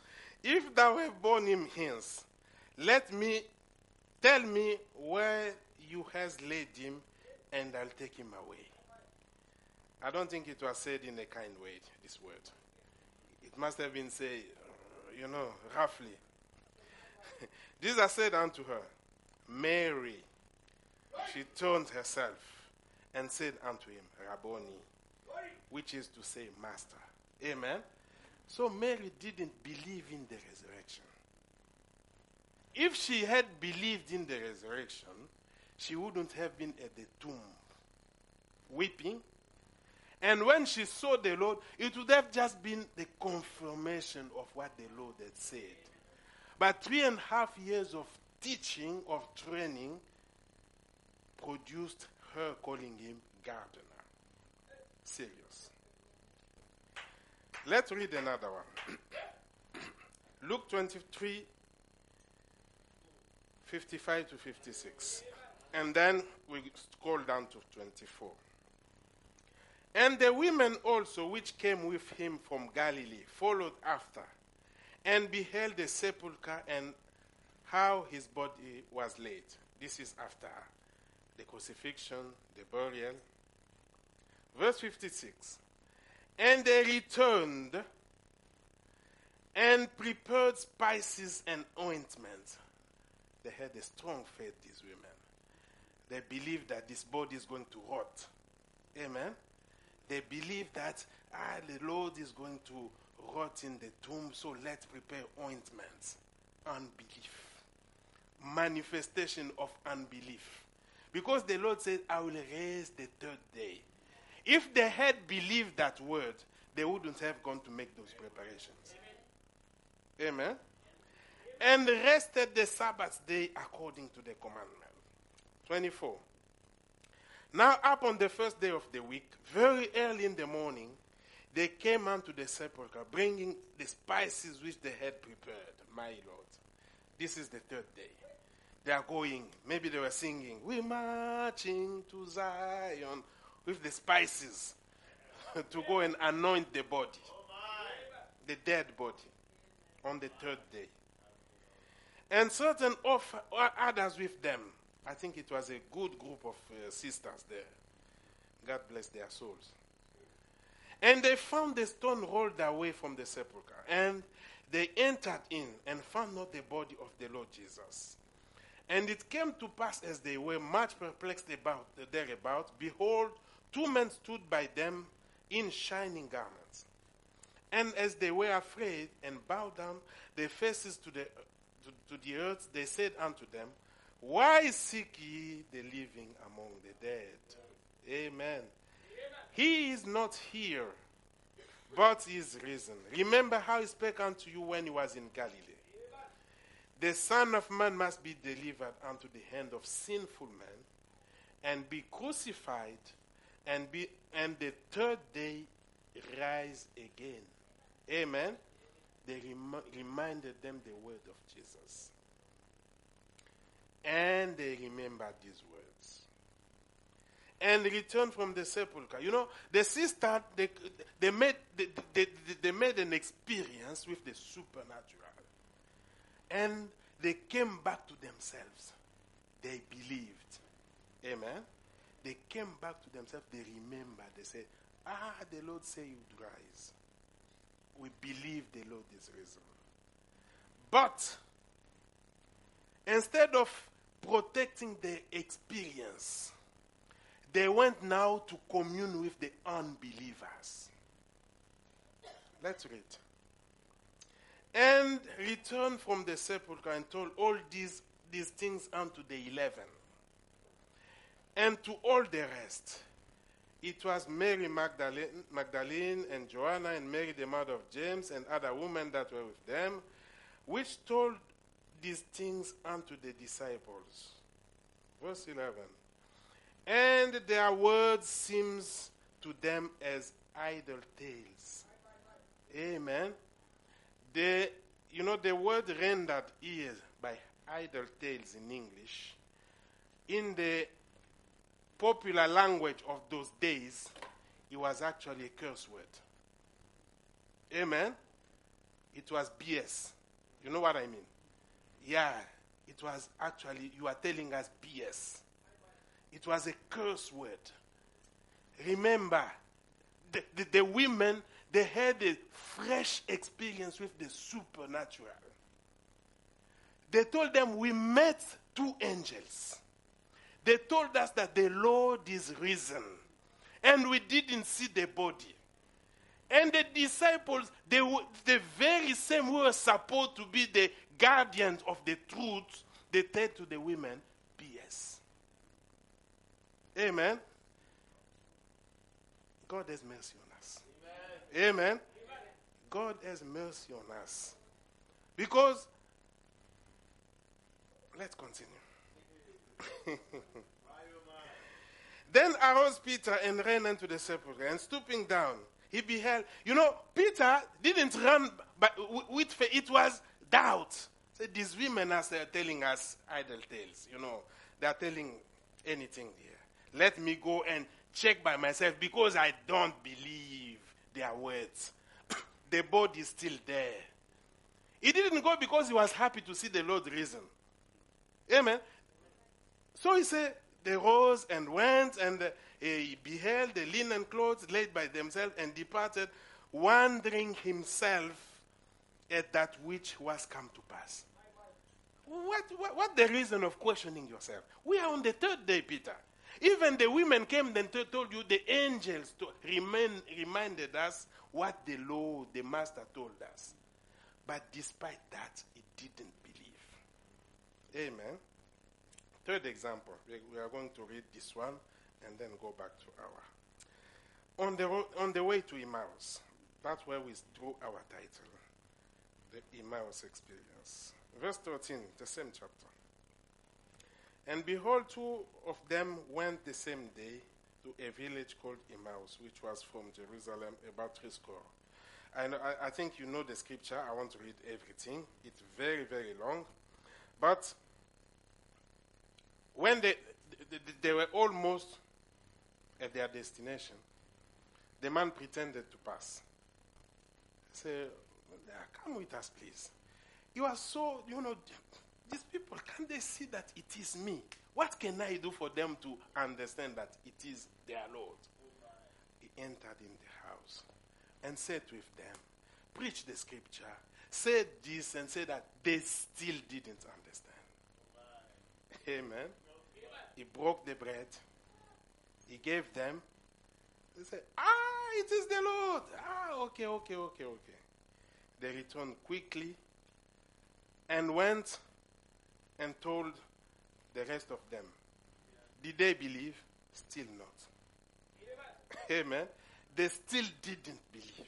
B: thou have borne him hence, tell me where you has laid him, and I'll take him away. I don't think it was said in a kind way, this word. It must have been said, roughly. Jesus said unto her, Mary. She turned herself and said unto him, Rabboni, which is to say, Master. Amen. So Mary didn't believe in the resurrection. If she had believed in the resurrection, she wouldn't have been at the tomb weeping. And when she saw the Lord, it would have just been the confirmation of what the Lord had said. But 3.5 years of teaching, of training, produced her calling him gardener. Serious. Let's read another one. Luke 23, 55 to 56. And then we scroll down to 24. And the women also which came with him from Galilee followed after, and beheld the sepulchre and how his body was laid. This is after the crucifixion, the burial. Verse 56. And they returned and prepared spices and ointments. They had a strong faith, these women. They believed that this body is going to rot. Amen. They believe that the Lord is going to rot in the tomb, so let's prepare ointments. Unbelief. Manifestation of unbelief. Because the Lord said, I will raise the third day. If they had believed that word, they wouldn't have gone to make those preparations. Amen. And rested the Sabbath day according to the commandment. 24. Now up on the first day of the week, very early in the morning, they came unto the sepulchre, bringing the spices which they had prepared. My Lord. This is the third day. They are going, maybe they were singing, we're marching to Zion, with the spices to go and anoint the body, the dead body, on the third day. And certain others with them. I think it was a good group of sisters there. God bless their souls. And they found the stone rolled away from the sepulchre. And they entered in and found not the body of the Lord Jesus. And it came to pass as they were much perplexed thereabout, behold, 2 men stood by them in shining garments. And as they were afraid and bowed down their faces to the earth, they said unto them, why seek ye the living among the dead? Amen. He is not here, but is risen. Remember how he spake unto you when he was in Galilee. The Son of Man must be delivered unto the hand of sinful men, and be crucified, and the third day rise again. Amen. They reminded them the word of Jesus. And they remembered these words. And returned from the sepulchre. You know, the sister, they made an experience with the supernatural. And they came back to themselves. They believed. Amen. They came back to themselves. They remembered. They said, the Lord said you'd rise. We believe the Lord is risen. But instead of protecting the experience, they went now to commune with the unbelievers. Let's read. And returned from the sepulchre and told all these things unto the 11. And to all the rest. It was Mary Magdalene and Joanna and Mary the mother of James and other women that were with them, which told these things unto the disciples. Verse 11. And their words seems to them as idle tales. Amen. The word rendered here by idle tales in English, in the popular language of those days, it was actually a curse word. Amen. It was BS. You know what I mean? Yeah, it was actually, you are telling us BS. It was a curse word. Remember, the women, they had a fresh experience with the supernatural. They told them, we met 2 angels. They told us that the Lord is risen. And we didn't see the body. And the disciples, they were the very same who were supposed to be the guardians of the truth. They said to the women, BS. Amen. God has mercy on us. Amen. Amen. God has mercy on us. Because, let's continue. Then arose Peter and ran into the sepulchre, and stooping down, he beheld. You know, Peter didn't run with faith. It was doubt. So these women are telling us idle tales. You know, they are telling anything here. Let me go and check by myself because I don't believe their words. The body is still there. He didn't go because he was happy to see the Lord risen. Amen. So he said, they rose and went, and he beheld the linen clothes laid by themselves, and departed, wondering himself at that which was come to pass. What the reason of questioning yourself? We are on the 3rd day, Peter. Even the women came and told you, the angels reminded us what the Lord, the Master, told us. But despite that, he didn't believe. Amen. 3rd example. We are going to read this one and then go back to our. On the way to Emmaus, that's where we drew our title, the Emmaus experience. Verse 13, the same chapter. And behold, 2 of them went the same day to a village called Emmaus, which was from Jerusalem, about 3 score. I think you know the scripture. I want to read everything. It's very, very long. But when they were almost at their destination, the man pretended to pass. He said, come with us, please. You are so, these people, can't they see that it is me? What can I do for them to understand that it is their Lord? He entered in the house and said with them, preach the scripture, said this and said that. They still didn't understand. Amen. He broke the bread. He gave them. They said, it is the Lord. Okay. They returned quickly and went and told the rest of them. Did they believe? Still not. Amen. They still didn't believe.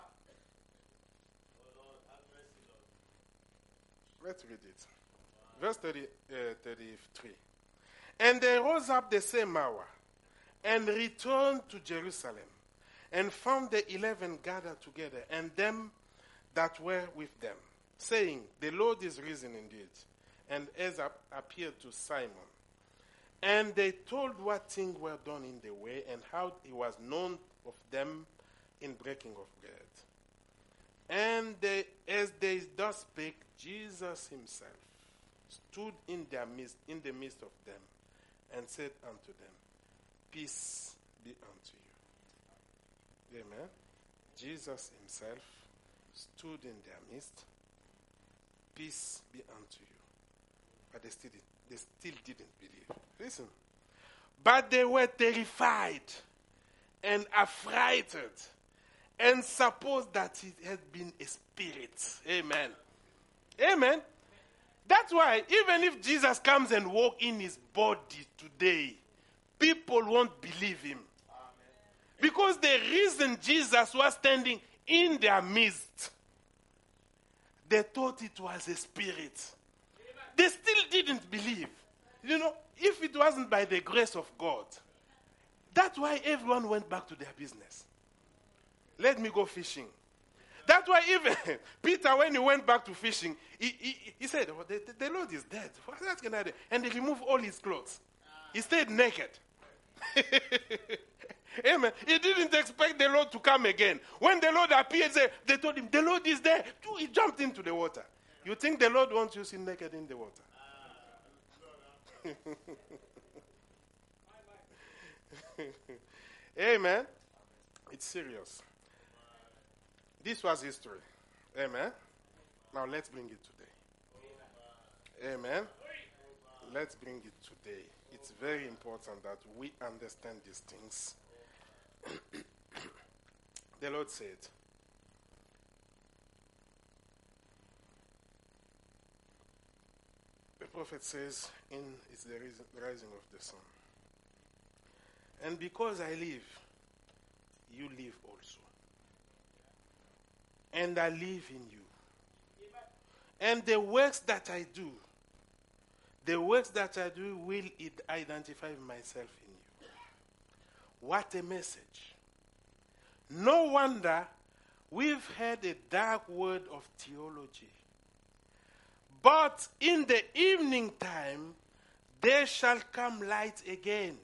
B: Let's read it. Verse 33. And they rose up the same hour and returned to Jerusalem and found the 11 gathered together and them that were with them, saying, the Lord is risen indeed, and has appeared to Simon. And they told what things were done in the way and how he was known of them in breaking of bread. And as they thus spake, Jesus himself stood in the midst of them and said unto them, peace be unto you. Amen. Jesus himself stood in their midst. Peace be unto you. But they still didn't believe. Listen. But they were terrified and affrighted and supposed that it had been a spirit. Amen. Amen. That's why even if Jesus comes and walks in his body today, people won't believe him. Amen. Because the reason Jesus was standing in their midst, they thought it was a spirit. Amen. They still didn't believe. If it wasn't by the grace of God, that's why everyone went back to their business. Let me go fishing. That's why even Peter, when he went back to fishing, he said, the Lord is dead. What else can I do? And he removed all his clothes. He stayed naked. Amen. He didn't expect the Lord to come again. When the Lord appeared, they told him, the Lord is there. He jumped into the water. You think the Lord wants you to sit naked in the water? Amen. It's serious. This was history. Amen. Now let's bring it today. Amen. Let's bring it today. It's very important that we understand these things. The Lord said, the prophet says, it's the rising of the sun. And because I live, you live also. And I live in you. And the works that I do will identify myself in you. What a message. No wonder we've had a dark word of theology. But in the evening time, there shall come light again.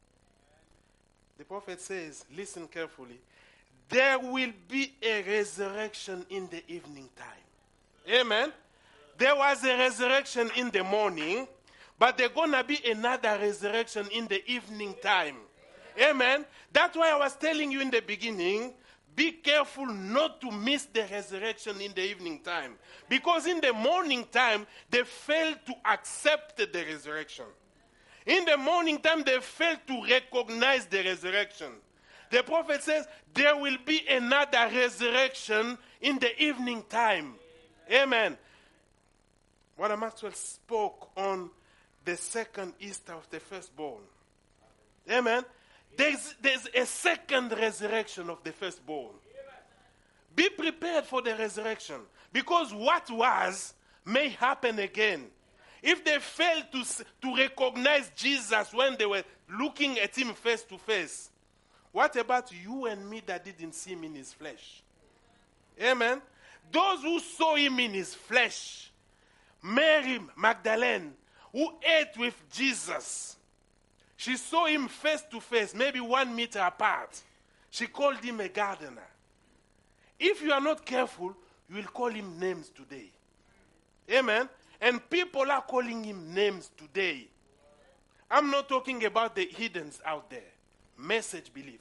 B: The prophet says, listen carefully, there will be a resurrection in the evening time. Amen. There was a resurrection in the morning, but there's going to be another resurrection in the evening time. Amen. That's why I was telling you in the beginning, be careful not to miss the resurrection in the evening time. Because in the morning time, they failed to accept the resurrection. In the morning time, they failed to recognize the resurrection. The prophet says, there will be another resurrection in the evening time. Amen. Brother Maxwell spoke on the second Easter of the firstborn. Amen. There's a second resurrection of the firstborn. Be prepared for the resurrection. Because what was may happen again. If they failed to recognize Jesus when they were looking at him face to face, what about you and me that didn't see him in his flesh? Amen. Those who saw him in his flesh, Mary Magdalene, who ate with Jesus, she saw him face to face, maybe 1 meter apart. She called him a gardener. If you are not careful, you will call him names today. Amen. And people are calling him names today. I'm not talking about the heathens out there. Message believers.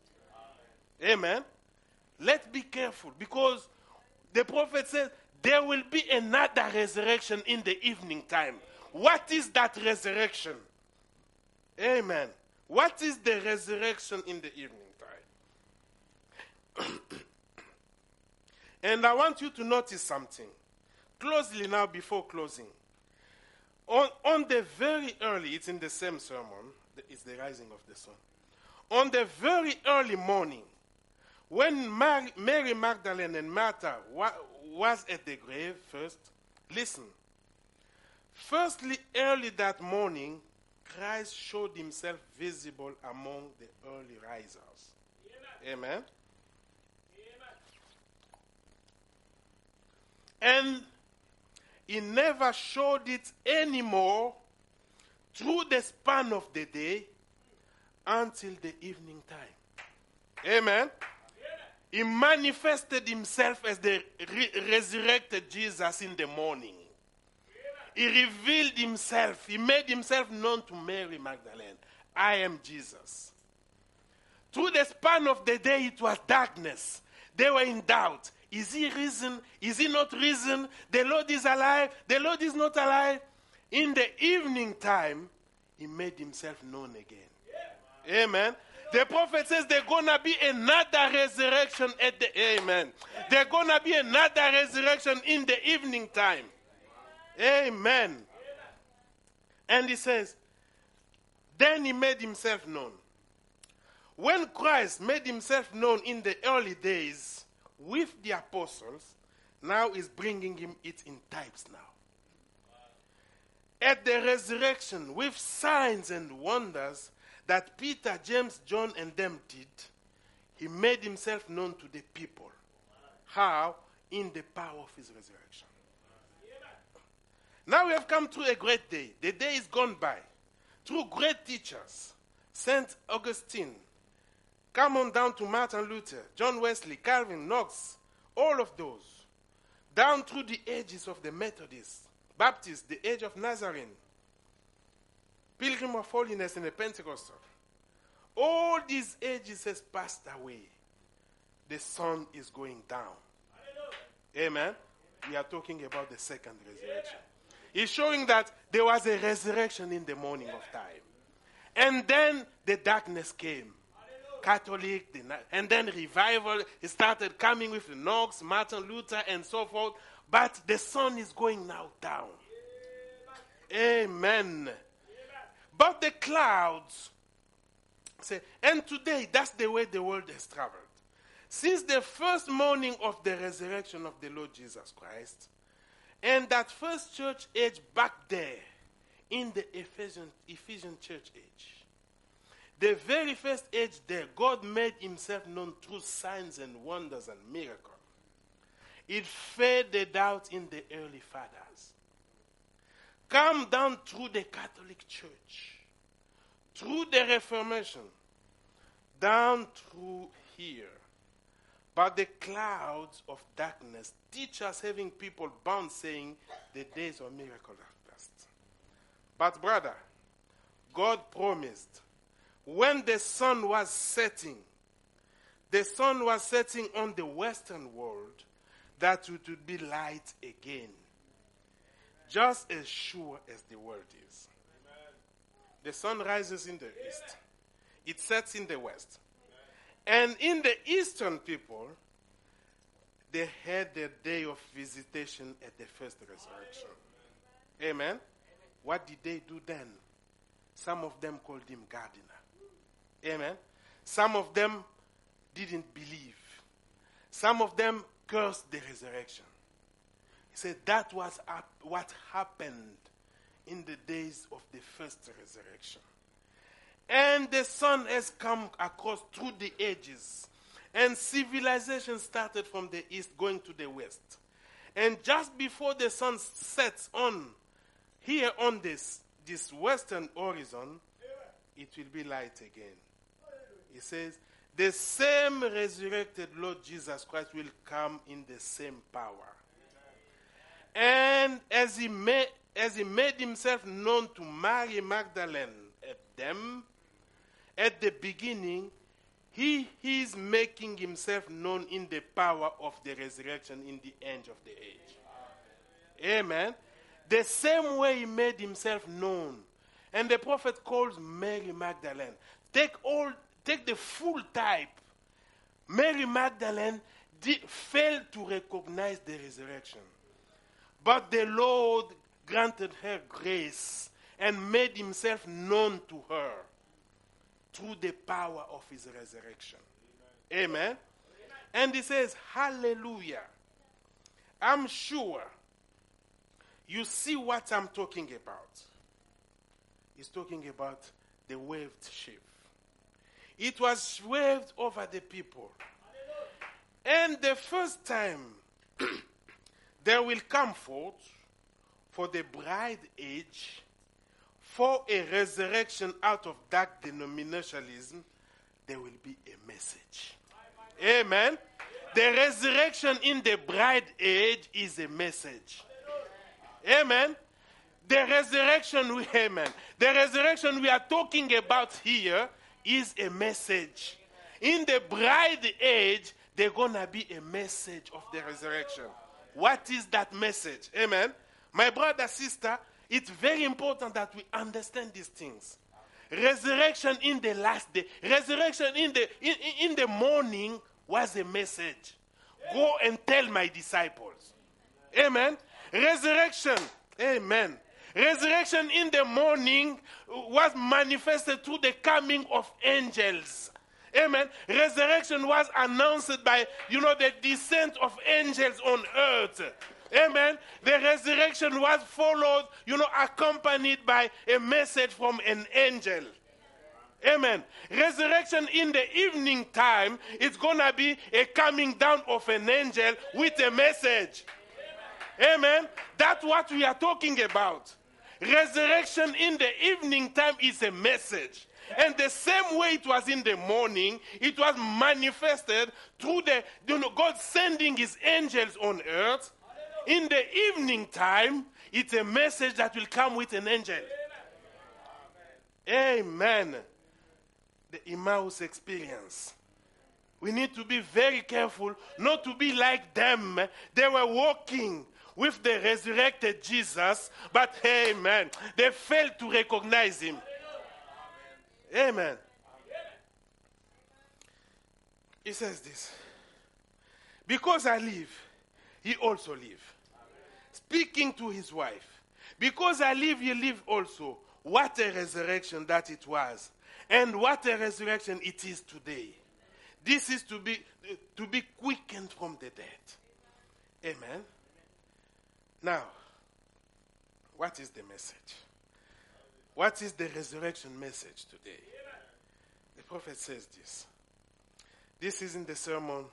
B: Amen. Let's be careful because the prophet says there will be another resurrection in the evening time. What is that resurrection? Amen. What is the resurrection in the evening time? And I want you to notice something. Closely now before closing. On the very early, it's in the same sermon, it's the rising of the sun. On the very early morning, when Mary Magdalene and Martha was at the grave first, listen. Firstly, early that morning, Christ showed himself visible among the early risers. Amen. And he never showed it anymore through the span of the day until the evening time. Amen. He manifested himself as the resurrected Jesus in the morning. He revealed himself. He made himself known to Mary Magdalene. I am Jesus. Through the span of the day, it was darkness. They were in doubt. Is he risen? Is he not risen? The Lord is alive. The Lord is not alive. In the evening time, he made himself known again. Yeah. Amen. The prophet says there's going to be another resurrection at the... Amen. There's going to be another resurrection in the evening time. Amen. And he says, then he made himself known. When Christ made himself known in the early days with the apostles, now he's bringing him it in types now. At the resurrection, with signs and wonders that Peter, James, John, and them did, he made himself known to the people. How? In the power of his resurrection. Now we have come to a great day. The day is gone by. Through great teachers, St. Augustine, come on down to Martin Luther, John Wesley, Calvin, Knox, all of those. Down through the ages of the Methodists, Baptists, the age of Nazarene, Pilgrim of Holiness and the Pentecostal. all these ages has passed away. The sun is going down. Amen. We are talking about the second resurrection. It's showing that there was a resurrection in the morning of time. And then the darkness came. Catholic, and then revival started coming with the Knox, Martin Luther, and so forth. But the sun is going now down. Amen. But the clouds say, and today that's the way the world has traveled. Since the first morning of the resurrection of the Lord Jesus Christ, and that first church age back there in the Ephesian church age, the very first age there, God made himself known through signs and wonders and miracles. It faded out in the early fathers. Come down through the Catholic Church, through the Reformation, down through here. But the clouds of darkness teach us, having people bound, saying, the days of miracle are past. But brother, God promised, when the sun was setting on the western world, that it would be light again. Just as sure as the world is. Amen. The sun rises in the east. It sets in the west. And in the eastern people, they had their day of visitation at the first resurrection. Amen. What did they do then? Some of them called him gardener. Amen. Some of them didn't believe. Some of them cursed the resurrection. He said that was what happened in the days of the first resurrection. And the sun has come across through the ages. And civilization started from the east going to the west. And just before the sun sets on, here on this western horizon, it will be light again. He says, the same resurrected Lord Jesus Christ will come in the same power. And as he made himself known to Mary Magdalene at the beginning, he is making himself known in the power of the resurrection in the end of the age. Amen. The same way he made himself known. And the prophet calls Mary Magdalene. Take the full type. Mary Magdalene failed to recognize the resurrection. But the Lord granted her grace and made himself known to her through the power of his resurrection. Amen. And he says, hallelujah. I'm sure you see what I'm talking about. He's talking about the waved sheaf. It was waved over the people. And the first time there will come forth for the bride age, for a resurrection out of dark denominationalism, there will be a message. Amen. The resurrection in the bride age is a message. Amen. The resurrection we are talking about here is a message. In the bride age, there's going to be a message of the resurrection. What is that message? Amen. My brother, sister, it's very important that we understand these things. Resurrection in the last day, resurrection in the morning was a message. Go and tell my disciples. Amen. Resurrection. Amen. Resurrection in the morning was manifested through the coming of angels. Amen. Resurrection was announced by, the descent of angels on earth. Amen. The resurrection was followed, accompanied by a message from an angel. Amen. Resurrection in the evening time, it's going to be a coming down of an angel with a message. Amen. That's what we are talking about. Resurrection in the evening time is a message. And the same way it was in the morning, it was manifested through God sending his angels on earth. In the evening time, it's a message that will come with an angel. Amen. the Emmaus experience. We need to be very careful not to be like them. They were walking with the resurrected Jesus, but amen, they failed to recognize him. Amen. He says this. Because I live, he also live. Speaking to his wife. Because I live, you live also. What a resurrection that it was. And what a resurrection it is today. This is to be quickened from the dead. Amen. Now, what is the message? What is the resurrection message today? The prophet says this. This is in the sermon.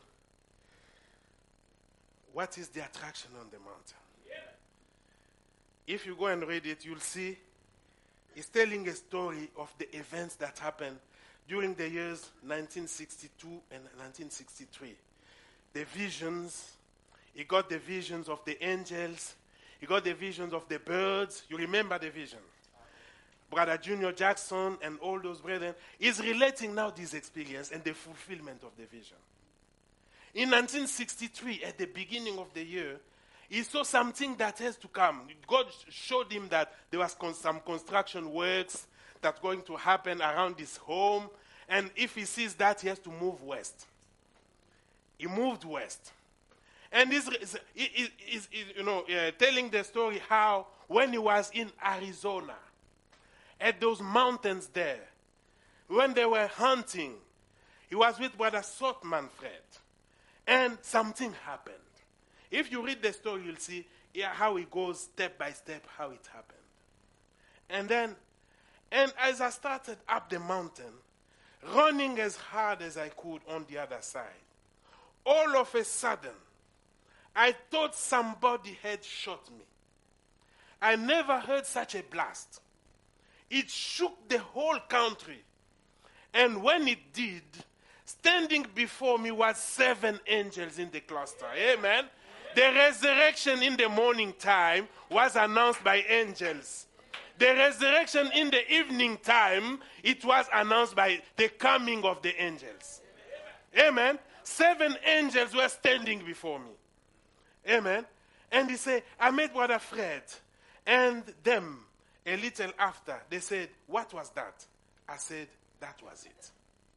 B: What is the attraction on the mountain? If you go and read it, you'll see he's telling a story of the events that happened during the years 1962 and 1963. The visions. He got the visions of the angels. He got the visions of the birds. You remember the vision? Brother Junior Jackson and all those brethren is relating now this experience and the fulfillment of the vision. In 1963, at the beginning of the year, he saw something that has to come. God showed him that there was some construction works that's going to happen around his home. And if he sees that, he has to move west. He moved west. And he's telling the story how when he was in Arizona, at those mountains there, when they were hunting, he was with Brother Sot Manfred. And something happened. If you read the story, you'll see how it goes step by step, how it happened. And as I started up the mountain, running as hard as I could on the other side, all of a sudden, I thought somebody had shot me. I never heard such a blast. It shook the whole country. And when it did, standing before me was 7 angels in the cluster. Amen. The resurrection in the morning time was announced by angels. The resurrection in the evening time, it was announced by the coming of the angels. Amen. 7 angels were standing before me. Amen. And he said, I met Brother Fred. And them, a little after, they said, what was that? I said, that was it.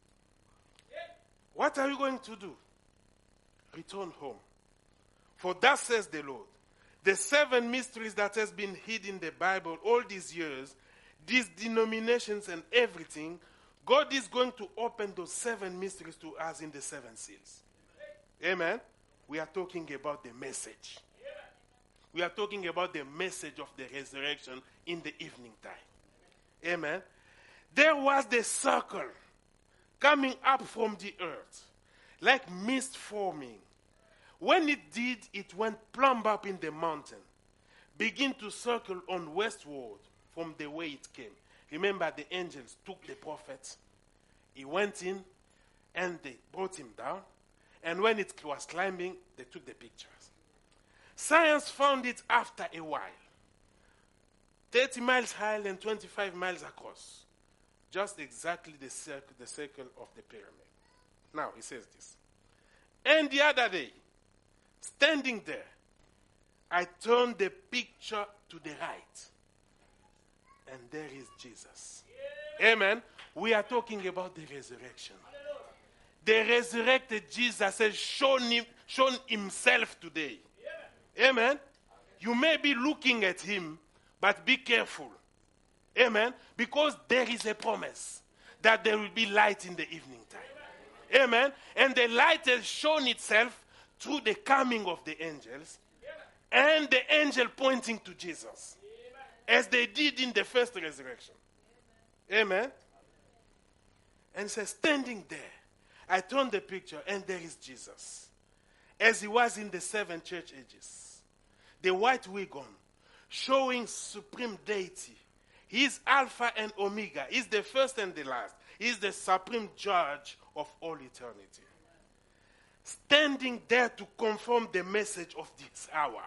B: What are you going to do? Return home. For thus says the Lord, the 7 mysteries that has been hid in the Bible all these years, these denominations and everything, God is going to open those 7 mysteries to us in the 7 seals. Amen. We are talking about the message. We are talking about the message of the resurrection in the evening time. Amen. There was the circle coming up from the earth, like mist forming. When it did, it went plumb up in the mountain, begin to circle on westward from the way it came. Remember, the angels took the prophet. He went in, and they brought him down. And when it was climbing, they took the pictures. Science found it after a while. 30 miles high and 25 miles across. Just exactly the circle of the pyramid. Now, he says this. And the other day, standing there, I turned the picture to the right. And there is Jesus. Yeah. Amen. We are talking about the resurrection. The resurrected Jesus has shown himself today. Yeah. Amen. You may be looking at him, but be careful. Amen. Because there is a promise that there will be light in the evening time. Amen. And the light has shown itself through the coming of the angels and the angel pointing to Jesus, as they did in the first resurrection. Amen. And says, standing there, I turned the picture and there is Jesus, as he was in the 7 church ages. The white wig on, showing supreme deity. He is Alpha and Omega. He is the first and the last. He is the supreme judge of all eternity. Standing there to confirm the message of this hour.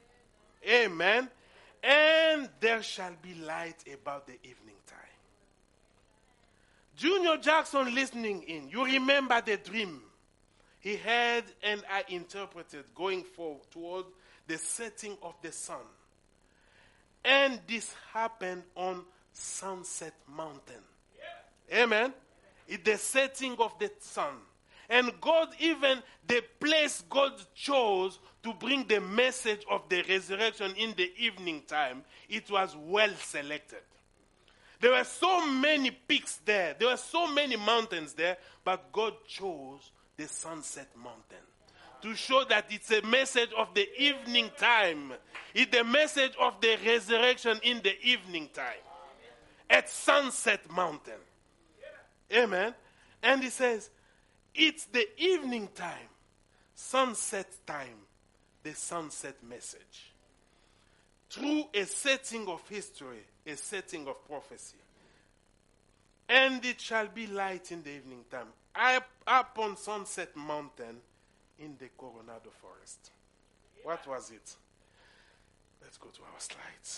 B: Amen. And there shall be light about the evening time. Junior Jackson listening in, you remember the dream he had and I interpreted going forward toward the setting of the sun. And this happened on Sunset Mountain. Yeah. Amen. It's the setting of the sun. And God, even the place God chose to bring the message of the resurrection in the evening time, it was well selected. There were so many peaks there. There were so many mountains there, but God chose the Sunset Mountain to show that it's a message of the evening time. It's the message of the resurrection in the evening time at Sunset Mountain. Amen. And he says, it's the evening time, sunset time, the sunset message. Through a setting of history, a setting of prophecy. And it shall be light in the evening time, up on Sunset Mountain in the Coronado Forest. What was it? Let's go to our slides.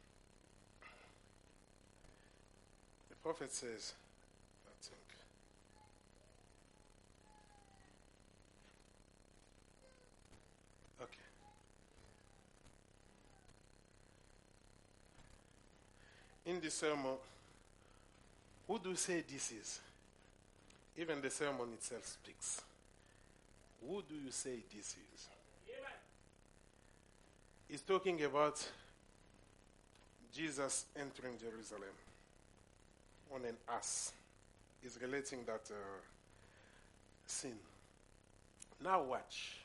B: The prophet says, I think, okay. In the sermon, who do you say this is? Even the sermon itself speaks. Who do you say this is? He's talking about Jesus entering Jerusalem on an ass. He's relating that scene. Now watch.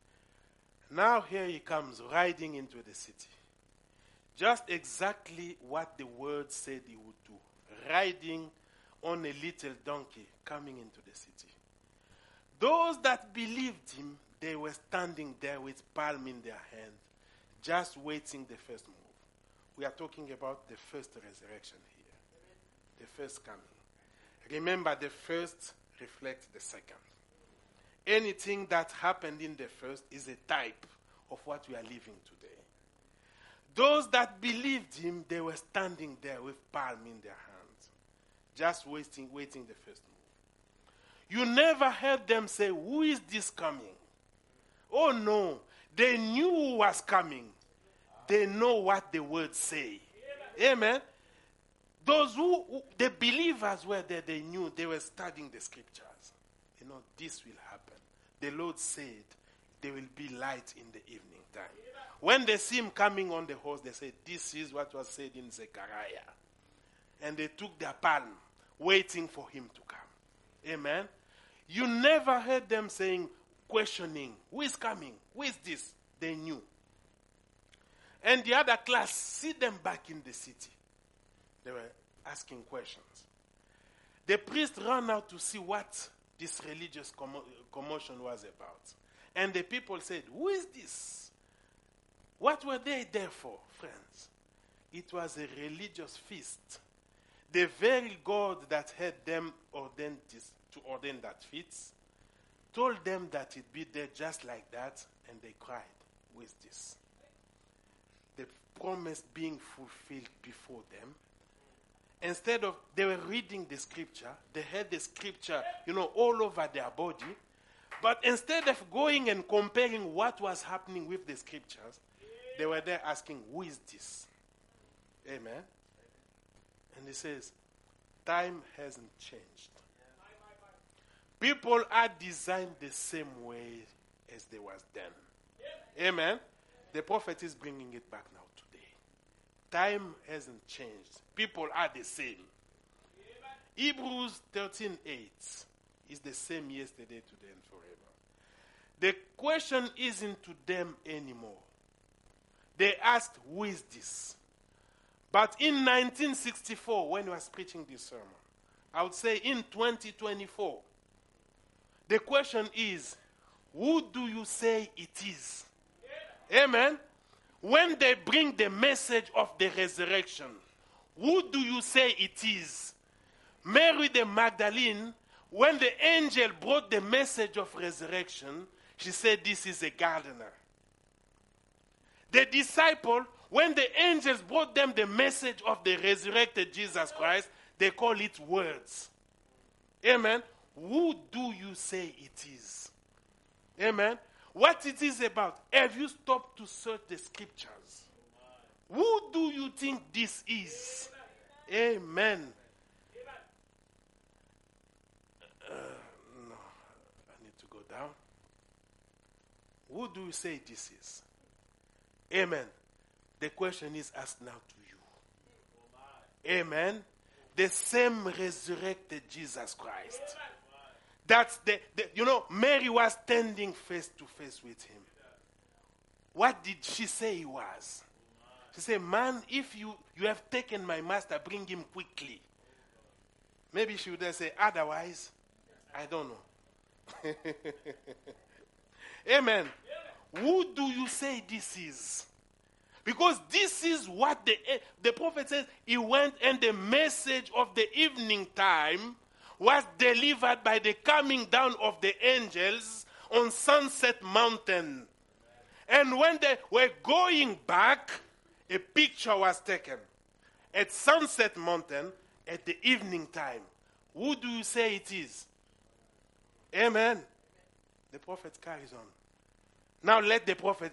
B: Now here he comes riding into the city. Just exactly what the word said he would do. Riding on a little donkey coming into the city. Those that believed him, they were standing there with palm in their hand, just waiting the first move. We are talking about the first resurrection here. The first coming. Remember, the first reflects the second. Anything that happened in the first is a type of what we are living today. Those that believed him, they were standing there with palm in their hands, just waiting the first move. You never heard them say, who is this coming? Oh no, they knew who was coming. They know what the words say. Amen. Those the believers were there, they knew, they were studying the scriptures. You know, this will happen. The Lord said, there will be light in the evening time. When they see him coming on the horse, they said, this is what was said in Zechariah. And they took their palm, waiting for him to come. Amen. You never heard them saying, questioning, who is coming? Who is this? They knew. And the other class, see them back in the city. They were asking questions. The priest ran out to see what this religious commotion was about. And the people said, who is this? What were they there for, friends? It was a religious feast. The very God that had them ordained this, to ordain that feast, told them that it be there just like that, and they cried, who is this? The promise being fulfilled before them. Instead of, they were reading the scripture, they had the scripture, all over their body, but instead of going and comparing what was happening with the scriptures, they were there asking, who is this? Amen. And he says, time hasn't changed. People are designed the same way as they was then. Amen. The prophet is bringing it back now today. Time hasn't changed. People are the same. Hebrews 13:8 is the same yesterday, today, and forever. The question isn't to them anymore. They asked, who is this? But in 1964, when I was preaching this sermon, I would say in 2024, the question is, who do you say it is? Amen. When they bring the message of the resurrection, who do you say it is? Mary the Magdalene, when the angel brought the message of resurrection, she said, this is a gardener. The disciple, when the angels brought them the message of the resurrected Jesus Christ, they call it words. Amen. Who do you say it is? Amen. What it is about. Have you stopped to search the scriptures? Who do you think this is? Amen. No, I need to go down. Who do you say this is? Amen. The question is asked now to you. Amen. The same resurrected Jesus Christ. That's Mary was standing face to face with him. What did she say he was? She said, man, if you have taken my master, bring him quickly. Maybe she would have said, otherwise, I don't know. Amen. Who do you say this is? Because this is what the prophet says. He went, and the message of the evening time was delivered by the coming down of the angels on Sunset Mountain. And when they were going back, a picture was taken at Sunset Mountain at the evening time. Who do you say it is? Amen. The prophet carries on. Now let the prophet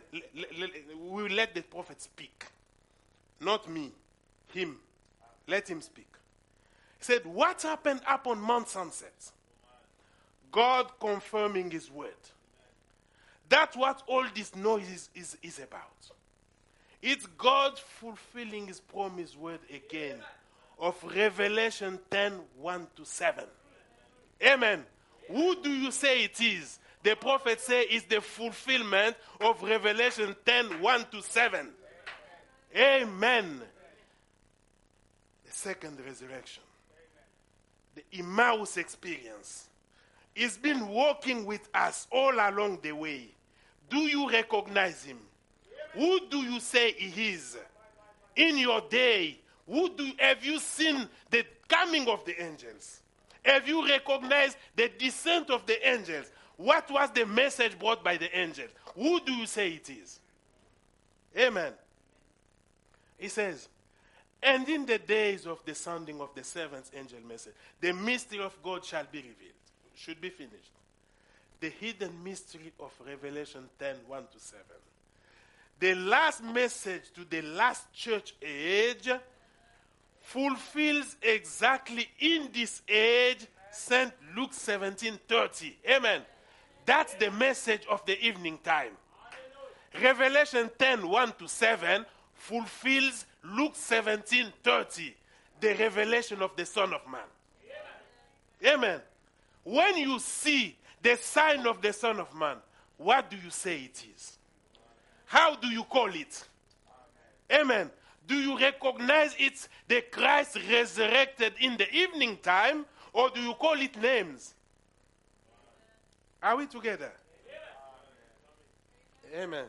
B: speak. Not me, him. Let him speak. He said, what happened up on Mount Sunset? God confirming his word. That's what all this noise is about. It's God fulfilling his promised word again of Revelation 10, 1-7. Amen. Who do you say it is? The prophet says it's the fulfillment of Revelation 10, 1-7. Amen. The second resurrection. The Emmaus experience. He's been walking with us all along the way. Do you recognize him? Who do you say he is? In your day, have you seen the coming of the angels? Have you recognized the descent of the angels? What was the message brought by the angels? Who do you say it is? Amen. He says, and in the days of the sounding of the seventh angel message, the mystery of God shall be revealed. Should be finished. The hidden mystery of Revelation 10, 1-7. The last message to the last church age fulfills exactly in this age St. Luke 17:30. Amen. That's the message of the evening time. Revelation 10, 1-7 fulfills Luke 17:30, the revelation of the Son of Man. Amen. When you see the sign of the Son of Man, what do you say it is? How do you call it? Amen. Do you recognize it's the Christ resurrected in the evening time, or do you call it names? Are we together? Amen.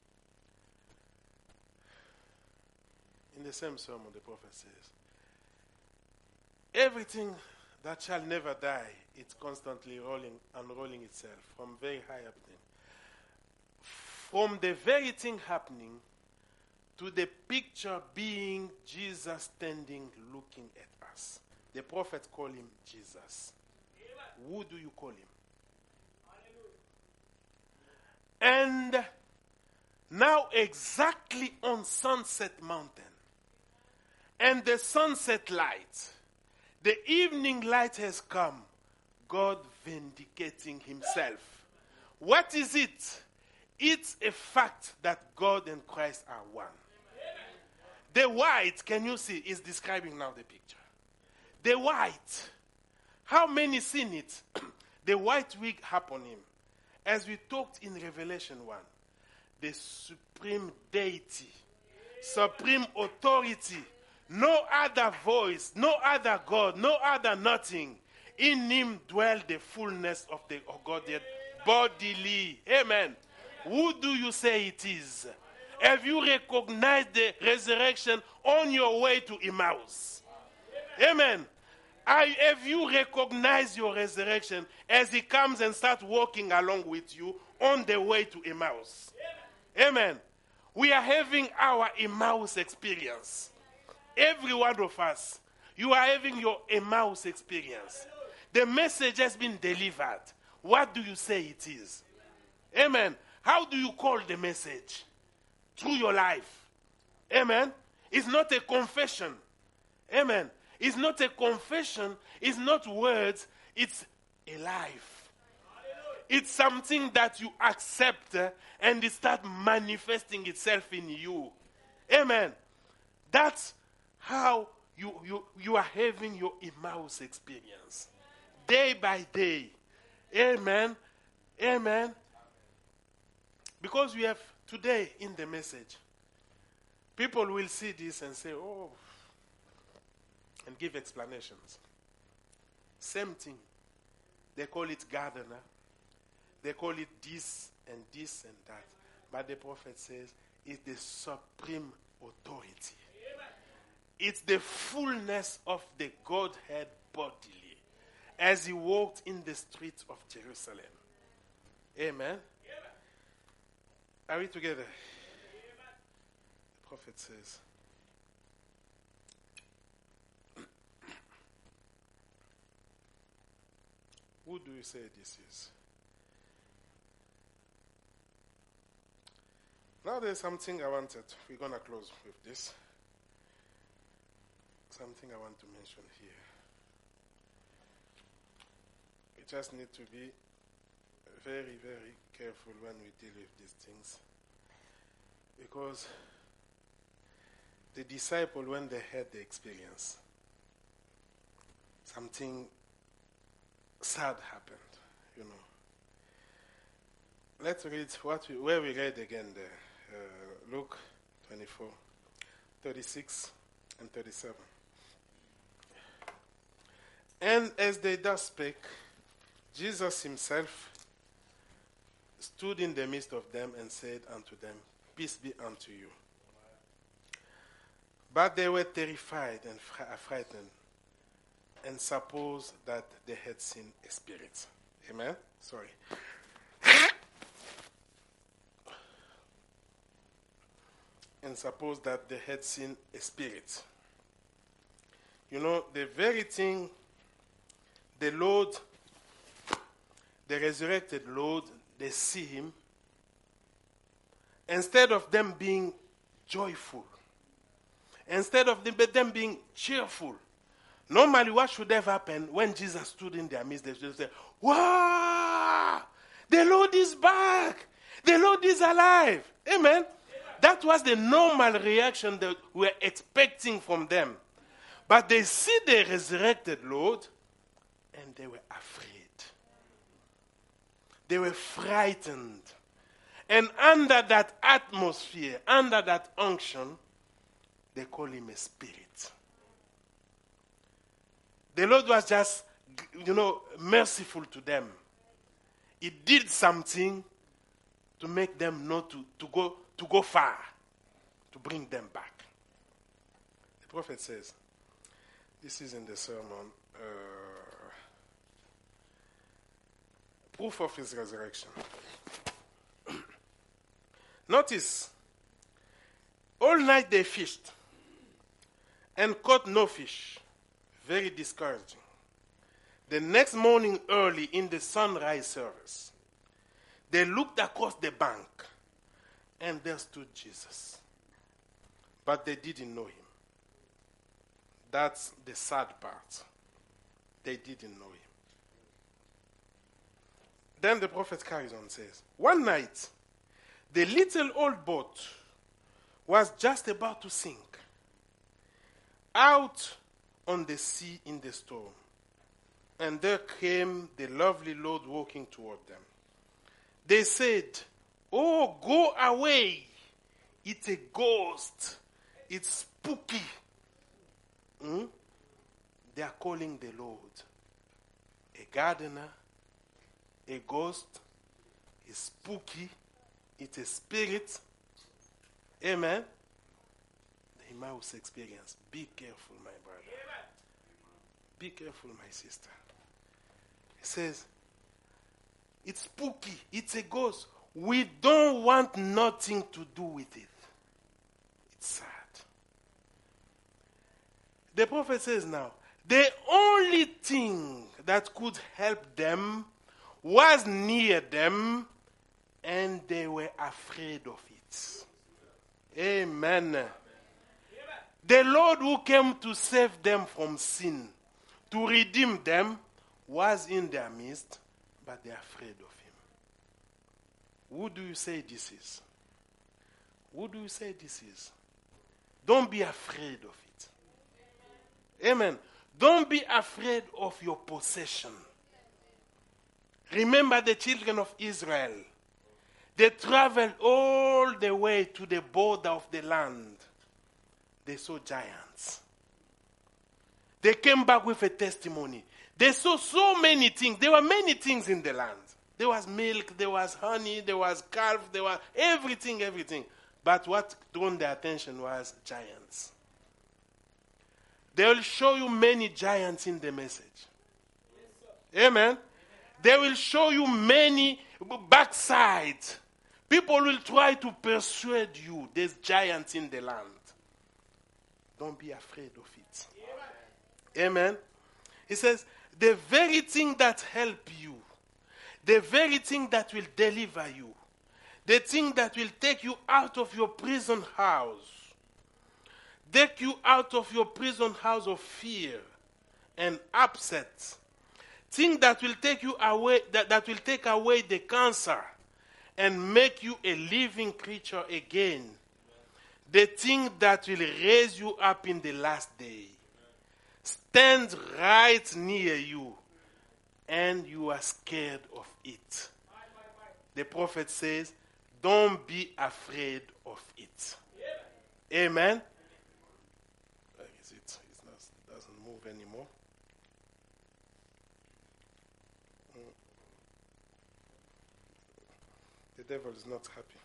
B: In the same sermon, the prophet says, everything that shall never die, it's constantly unrolling itself from very high happening. From the very thing happening to the picture being Jesus standing looking at us. The prophet called him Jesus. Who do you call him? And now exactly on Sunset Mountain, and the sunset light, the evening light has come, God vindicating himself. What is it? It's a fact that God and Christ are one. The white, can you see, is describing now the picture. The white, how many seen it? The white wig upon him. As we talked in Revelation 1, the supreme deity, supreme authority, no other voice, no other God, no other nothing. In him dwell the fullness of the Godhead bodily. Amen. Who do you say it is? Have you recognized the resurrection on your way to Emmaus? Amen. Have you recognized your resurrection as he comes and starts walking along with you on the way to Emmaus? Amen. We are having our Emmaus experience. Every one of us, you are having your Emmaus experience. The message has been delivered. What do you say it is? Amen. How do you call the message? Through your life. Amen. It's not a confession. Amen. It's not a confession. It's not words. It's a life. It's something that you accept and it starts manifesting itself in you. Amen. That's how you are having your Emmaus experience. Day by day. Amen. Amen. Because we have today in the message, people will see this and say, oh, and give explanations. Same thing. They call it gardener. They call it this and this and that. But the prophet says it's the supreme authority. Amen. It's the fullness of the Godhead bodily as he walked in the streets of Jerusalem. Amen. Amen. Are we together? Amen. The prophet says, who do you say this is? Now there's something I wanted. We're going to close with this. Something I want to mention here. We just need to be very, very careful when we deal with these things. Because the disciple, when they had the experience, something sad happened, you know. Let's read where we read again there. Luke 24, 36 and 37. And as they thus spake, Jesus himself stood in the midst of them and said unto them, peace be unto you. But they were terrified and frightened and supposed that they had seen a spirit. Amen? Sorry. And suppose that they had seen a spirit. You know, the very thing the Lord, the resurrected Lord, they see him. Instead of them being joyful, instead of them being cheerful, normally what should have happened when Jesus stood in their midst? They should say, wow, the Lord is back. The Lord is alive. Amen. That was the normal reaction that we were expecting from them. But they see the resurrected Lord and they were afraid. They were frightened. And under that atmosphere, under that unction, they call him a spirit. The Lord was just, merciful to them. He did something to make them not to go far, to bring them back. The prophet says, this is in the sermon, proof of his resurrection. Notice, all night they fished and caught no fish. Very discouraging. The next morning early in the sunrise service, they looked across the bank and there stood Jesus. But they didn't know him. That's the sad part. They didn't know him. Then the prophet carries on and says, one night, the little old boat was just about to sink out on the sea in the storm. And there came the lovely Lord walking toward them. They said, oh, go away. It's a ghost. It's spooky. They are calling the Lord a gardener, a ghost, a spooky, it's a spirit. Amen. The Emmaus experience. Be careful, my brother. Amen. Be careful, my sister. It says, it's spooky, it's a ghost. We don't want nothing to do with it. It's sad. The prophet says now, The only thing that could help them was near them, and they were afraid of it. Amen. The Lord who came to save them from sin, to redeem them, was in their midst, but they are afraid of him. Who do you say this is? Who do you say this is? Don't be afraid of it. Amen. Don't be afraid of your possession. Remember the children of Israel. They traveled all the way to the border of the land. They saw giants. They came back with a testimony. They saw so many things. There were many things in the land. There was milk, there was honey, there was calf, there was everything. But what drew their attention was giants. They will show you many giants in the message. Amen. They will show you many backsides. People will try to persuade you there's giants in the land. Don't be afraid of it. Amen. He says, the very thing that help you, the very thing that will deliver you, the thing that will take you out of your prison house, take you out of your prison house of fear and upset, thing that will take you away, that will take away the cancer and make you a living creature again, the thing that will raise you up in the last day, stands right near you, and you are scared of it. The prophet says, don't be afraid of it. Amen. Where is it? It doesn't move anymore. The devil is not happy.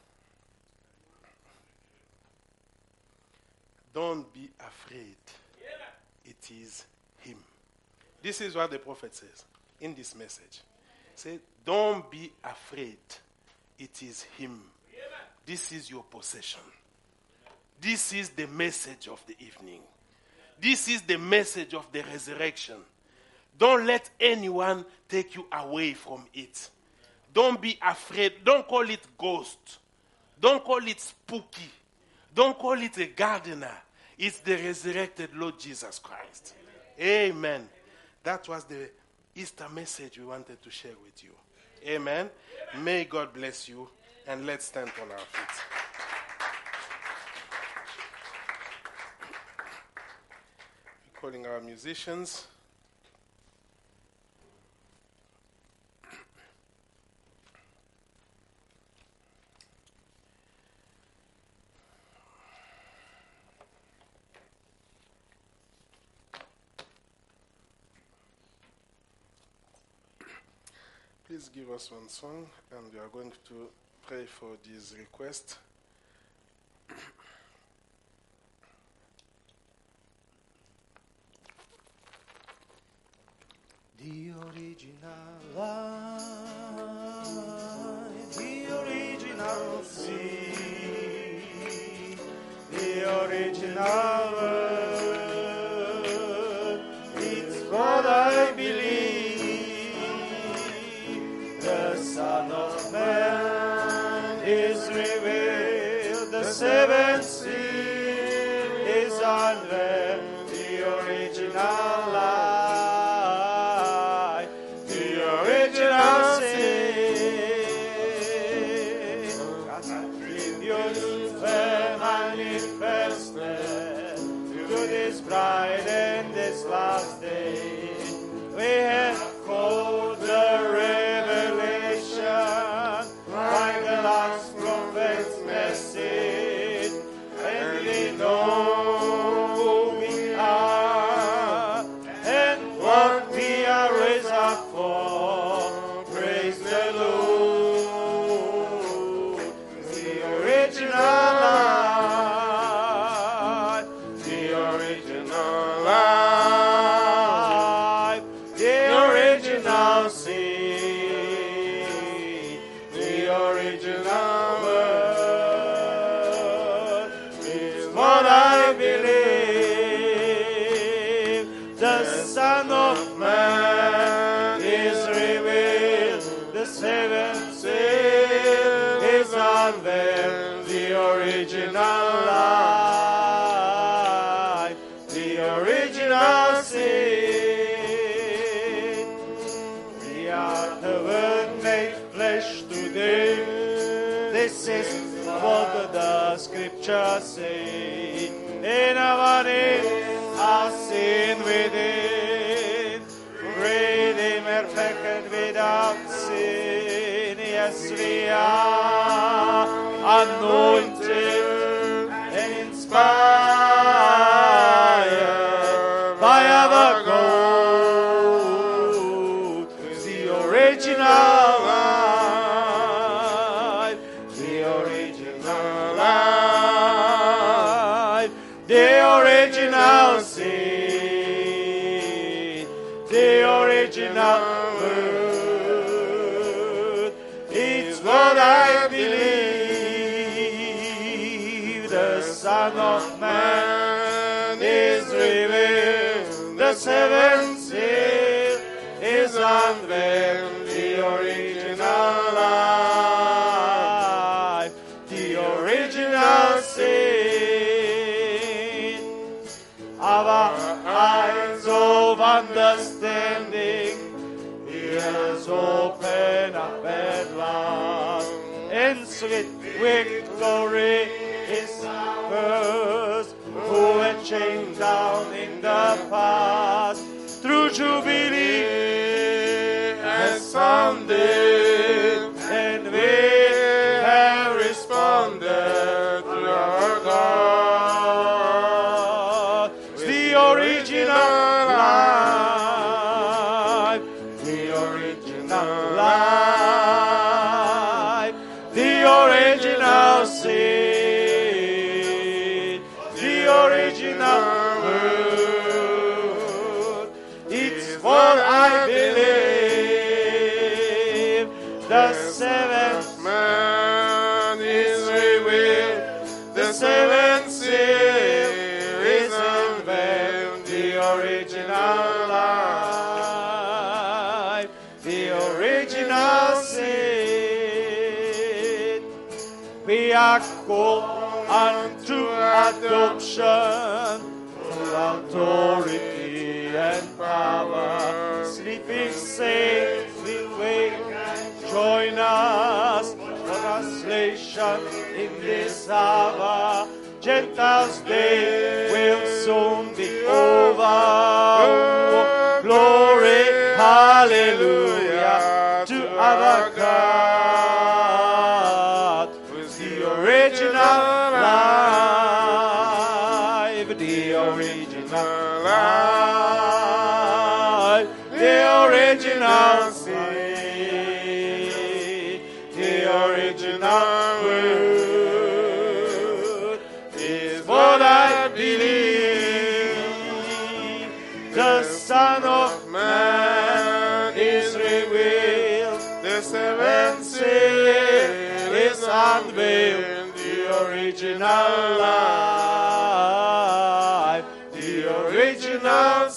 B: Don't be afraid. It is him. This is what the prophet says in this message. He said, don't be afraid. It is him. This is your possession. This is the message of the evening. This is the message of the resurrection. Don't let anyone take you away from it. Don't be afraid. Don't call it ghost. Don't call it spooky. Don't call it a gardener. It's the resurrected Lord Jesus Christ. Amen. That was the Easter message we wanted to share with you. Amen. May God bless you, and let's stand on our feet. We're calling our musicians. Please give us one song, and we are going to pray for this request.
A: The original life, the original sea, the original word, it's what I believe. The Son of Man is revealed, the seventh seal is unveiled, the original life, the original sin. Revealed and manifested to this bride and this last day. We have called the like the last prophet's message, and we know who we are and what we are raised up for. Praise the Lord. The original life, the original life, the original sin. Original word is what I believe. The are anointed and inspired by our gold, the original life, the original life, the original sin, the original word. It's what I believe. The Son of Man is revealed. The seventh seal is unveiled. The original life, the original sin. Our eyes of understanding, ears open up at last, and sweet victory is ours, who were chained down in the past, through jubilee and sounded, and we have responded to our God. The original life, the original life, the original sin, the original word. It's what I believe. The seventh man is revealed. The seventh seal is unveiled. The original life, the original sin. We are called unto adoption, full authority and power. Sleeping saints will wake and join us for translation in this hour. Gentiles' day will soon be over. Oh, glory, hallelujah, to our God, who is the original life, the original life, the original sin, the original word is what I believe. The Son of Man is revealed. The seventh seal is unveiled. The original life, the original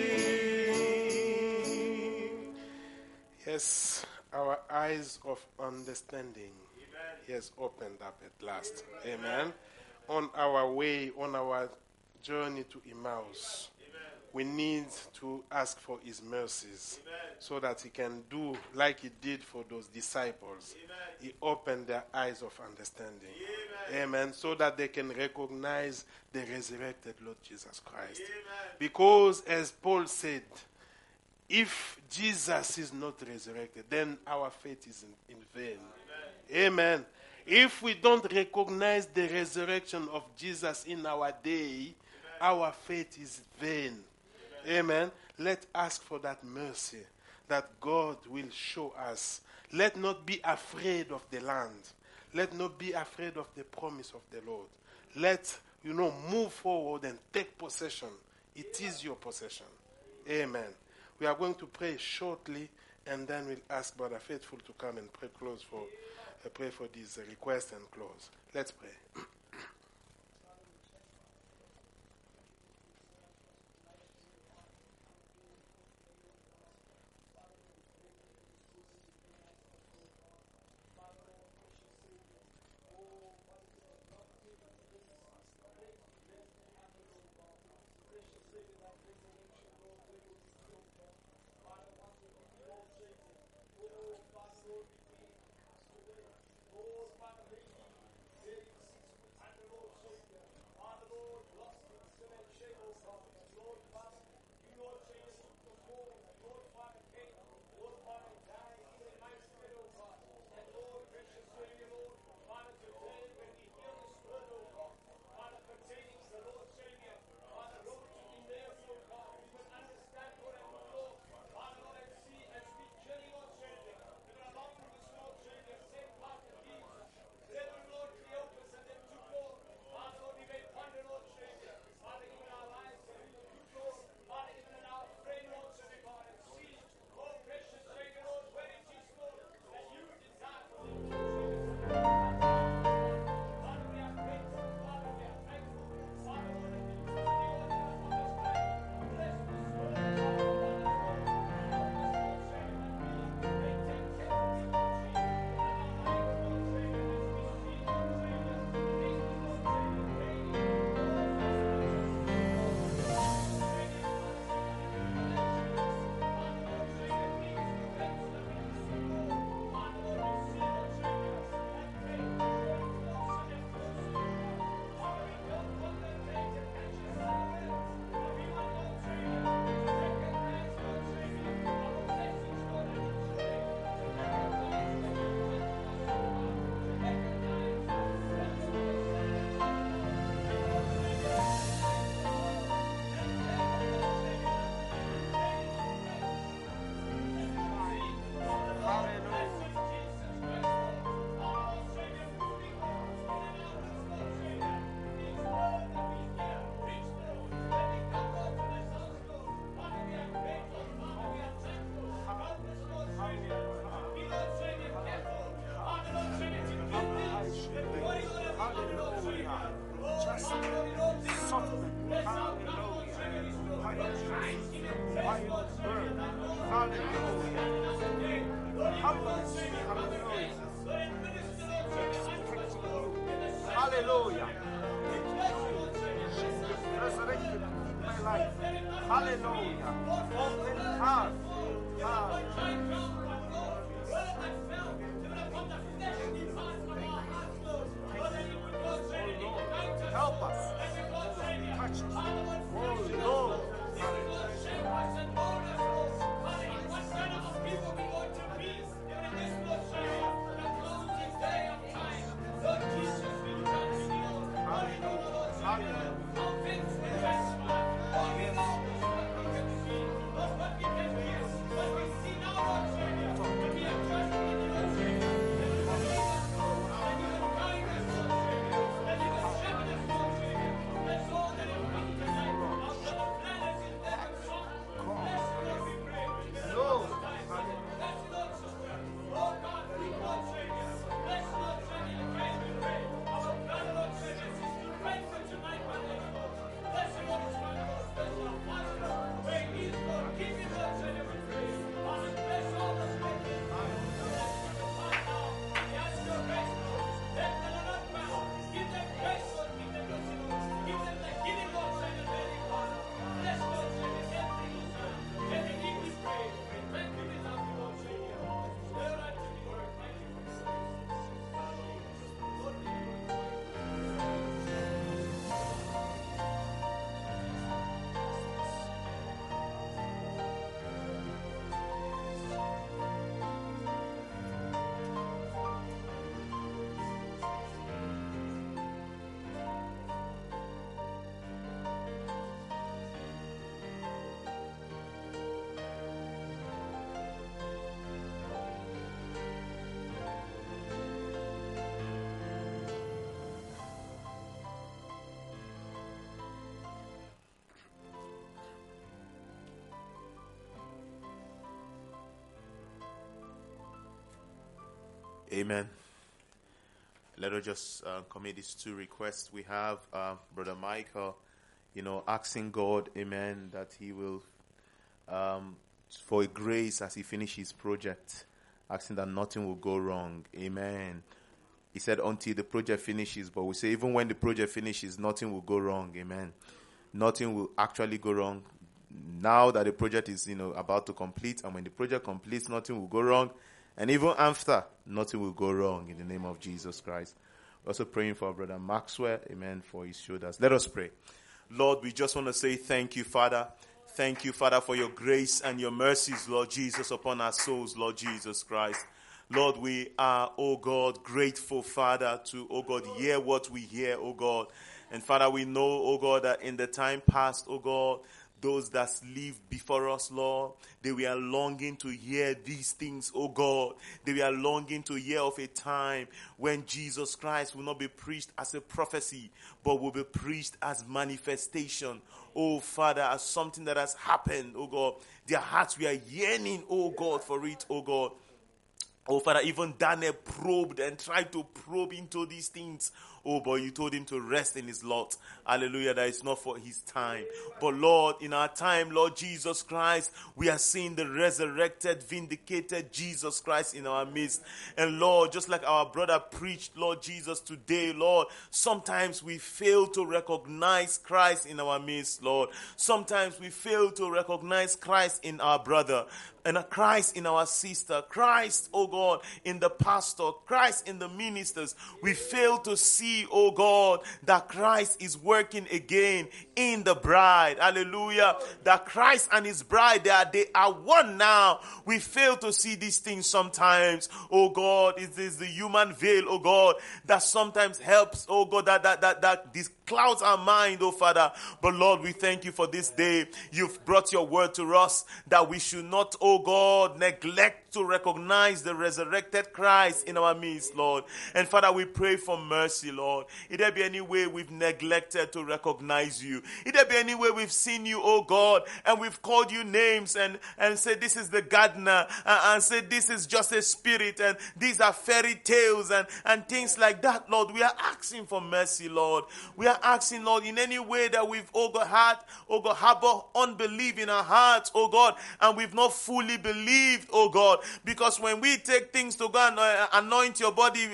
A: sin.
B: Yes, our eyes of understanding He has opened up at last. Amen. On our way, on our journey to Emmaus, we need to ask for His mercies so that He can do like He did for those disciples. He opened their eyes of understanding. Amen. So that they can recognize the resurrected Lord Jesus Christ. Because as Paul said, if Jesus is not resurrected, then our faith is in vain. Amen. If we don't recognize the resurrection of Jesus in our day, our faith is vain. Amen. Let's ask for that mercy that God will show us. Let not be afraid of the land. Let not be afraid of the promise of the Lord. Let, move forward and take possession. It is your possession. Amen. We are going to pray shortly, and then we'll ask Brother Faithful to come and pray for this request and close. Let's pray. by your word. Hallelujah. Hallelujah. Hallelujah. Resurrected my life. Hallelujah. Open heart. Help us. Touch us. Oh Lord.
A: Amen. Let us just commit these two requests. We have Brother Michael, asking God, amen, that he will, for a grace as he finishes his project, asking that nothing will go wrong. Amen. He said until the project finishes, but we say even when the project finishes, nothing will go wrong. Amen. Nothing will actually go wrong. Now that the project is, about to complete, and when the project completes, nothing will go wrong. And even after, nothing will go wrong in the name of Jesus Christ. We're also praying for our brother Maxwell, amen, for his shoulders. Let us pray. Lord, we just want to say thank you, Father. Thank you, Father, for your grace and your mercies, Lord Jesus, upon our souls, Lord Jesus Christ. Lord, we are, oh God, grateful, Father, to, oh God, hear what we hear, oh God. And Father, we know, oh God, that in the time past, oh God, those that lived before us, Lord, they were longing to hear these things, oh God. They were longing to hear of a time when Jesus Christ will not be preached as a prophecy, but will be preached as manifestation. Oh Father, as something that has happened, oh God. Their hearts were yearning, oh God, for it, oh God. Oh Father, even Daniel probed and tried to probe into these things. Oh boy, you told him to rest in his lot. Hallelujah, that it's not for his time. But Lord, in our time, Lord Jesus Christ, we are seeing the resurrected, vindicated Jesus Christ in our midst. And Lord, just like our brother preached, Lord Jesus, today, Lord, sometimes we fail to recognize Christ in our midst, Lord. Sometimes we fail to recognize Christ in our brother. And Christ in our sister, Christ, oh God, in the pastor, Christ in the ministers. We fail to see, oh God, that Christ is working again in the bride. Hallelujah. That Christ and his bride, they are one now. We fail to see these things sometimes. Oh God, it is the human veil, oh God, that sometimes helps, oh God, that this clouds our mind, oh Father. But Lord, we thank you for this day. You've brought your word to us that we should not, oh God, neglect to recognize the resurrected Christ in our midst, Lord. And Father, we pray for mercy, Lord. If there be any way we've neglected to recognize you, if there be any way we've seen you, oh God, and we've called you names and said this is the gardener, and said this is just a spirit, and these are fairy tales and things like that, Lord, we are asking for mercy, Lord. We are
C: are asking, Lord, in any way that we've, oh God, harbor unbelief in our hearts, oh God, and we've not fully believed, oh God, because when we take things to go and anoint your body,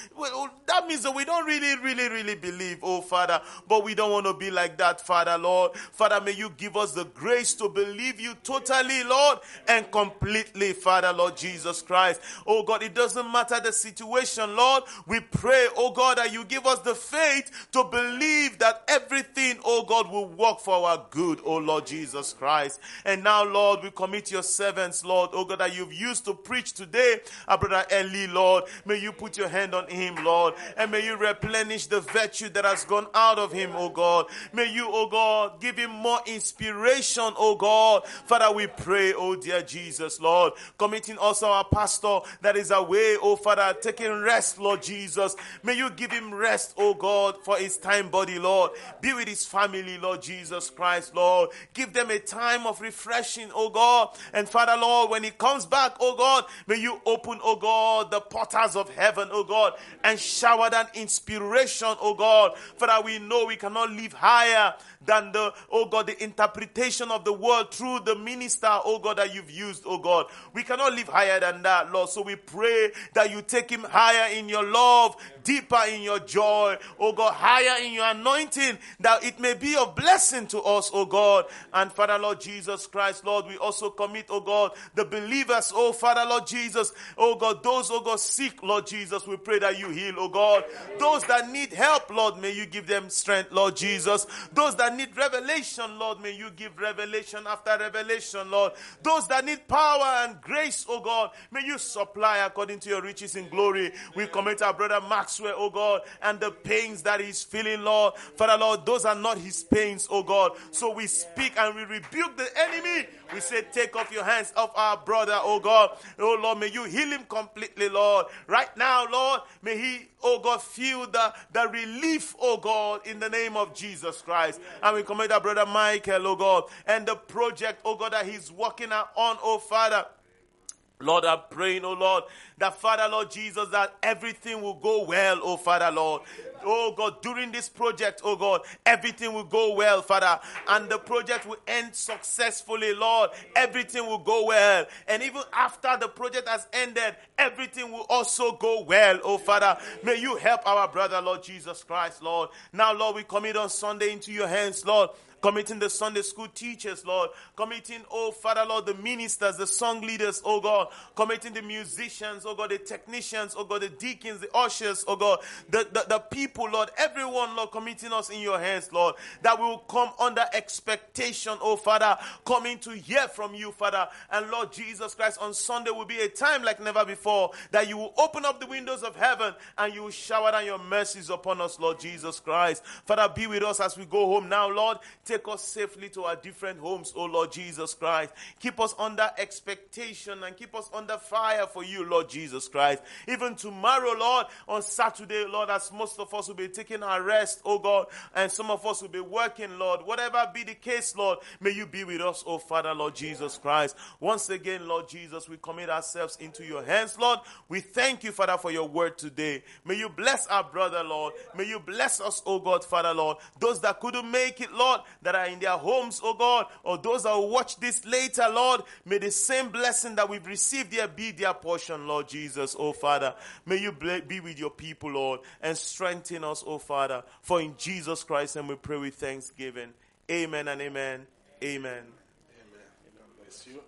C: that means that we don't really believe, oh Father, but we don't want to be like that, Father, Lord. Father, may you give us the grace to believe you totally, Lord, and completely, Father, Lord Jesus Christ. Oh God, it doesn't matter the situation, Lord. We pray, oh God, that you give us the faith to believe that everything, oh God, will work for our good, oh Lord Jesus Christ. And now, Lord, we commit your servants, Lord, oh God, that you've used to preach today, our brother Eli, Lord. May you put your hand on him, Lord, and may you replenish the virtue that has gone out of him, oh God. May you, oh God, give him more inspiration, oh God. Father, we pray, oh dear Jesus, Lord, committing also our pastor that is away, oh Father, taking rest, Lord Jesus. May you give him rest, oh God, for his time body, Lord. Be with his family, Lord Jesus Christ, Lord. Give them a time of refreshing, oh God. And Father, Lord, when he comes back, oh God, may you open, oh God, the portals of heaven, oh God, and shower that inspiration, oh God. Father, we know we cannot live higher than the, oh God, the interpretation of the word through the minister, oh God, that you've used, oh God. We cannot live higher than that, Lord. So we pray that you take him higher in your love, deeper in your joy, oh God, higher in your anointing, that it may be of blessing to us, oh God. And Father, Lord Jesus Christ, Lord, we also commit, oh God, the believers, oh Father, Lord Jesus, oh God, those, oh God, sick, Lord Jesus, we pray that you heal, oh God. Those that need help, Lord, may you give them strength, Lord Jesus. Those that need revelation, Lord, may you give revelation after revelation, Lord. Those that need power and grace, oh God, may you supply according to your riches in glory. We commit our brother Maxwell, oh God, and the pains that he's feeling, Lord. Father, Lord, those are not his pains, oh God. So we speak and we rebuke the enemy. We say, take off your hands off our brother, oh God. Oh Lord, may you heal him completely, Lord. Right now, Lord, may he, oh God, feel the relief, oh God, in the name of Jesus Christ. And we commit our brother Michael, oh God, and the project, oh God, that he's working on, oh Father. Lord, I'm praying, oh Lord, that Father, Lord Jesus, that everything will go well, oh Father, Lord. Oh God, during this project, oh God, everything will go well, Father. And the project will end successfully, Lord. Everything will go well. And even after the project has ended, everything will also go well, oh Father. May you help our brother, Lord Jesus Christ, Lord. Now, Lord, we commit on Sunday into your hands, Lord. Committing the Sunday school teachers, Lord. Committing, oh Father, Lord, the ministers, the song leaders, oh God. Committing the musicians, oh God, the technicians, oh God, the deacons, the ushers, oh God. The people, Lord. Everyone, Lord, committing us in your hands, Lord. That we will come under expectation, oh Father. Coming to hear from you, Father. And Lord Jesus Christ, on Sunday will be a time like never before. That you will open up the windows of heaven and you will shower down your mercies upon us, Lord Jesus Christ. Father, be with us as we go home now, Lord. Take us safely to our different homes, oh Lord Jesus Christ. Keep us under expectation and keep us under fire for you, Lord Jesus Christ. Even tomorrow, Lord, on Saturday, Lord, as most of us will be taking our rest, oh God, and some of us will be working, Lord. Whatever be the case, Lord, may you be with us, oh Father, Lord Jesus Christ. Once again, Lord Jesus, we commit ourselves into your hands, Lord. We thank you, Father, for your word today. May you bless our brother, Lord. May you bless us, oh God, Father, Lord. Those that couldn't make it, Lord, that are in their homes, oh God, or those that will watch this later, Lord, may the same blessing that we've received there be their portion, Lord Jesus, oh Father. May you be with your people, Lord, and strengthen us, oh Father. For in Jesus Christ, and we pray with thanksgiving. Amen and amen. Amen.
B: Amen. God bless you.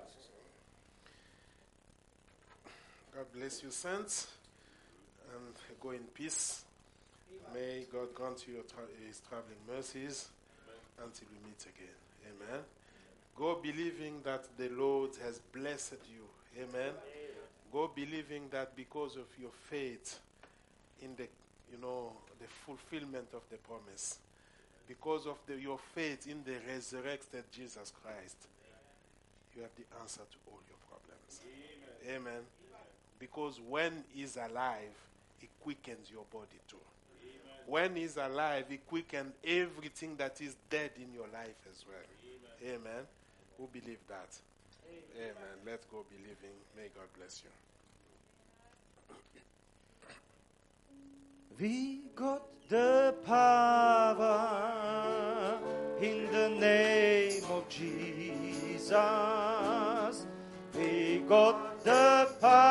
B: God bless you, saints, and go in peace. May God grant you his traveling mercies until we meet again. Amen. Go believing that the Lord has blessed you. Amen. Go believing that because of your faith in the fulfillment of the promise, because of your faith in the resurrected Jesus Christ, you have the answer to all your problems. Amen. Because when he's alive, he quickens your body too. When he's alive, he quickens everything that is dead in your life as well. Amen. Who believe that? Amen. Let's go believing. May God bless you.
A: We got the power in the name of Jesus. We got the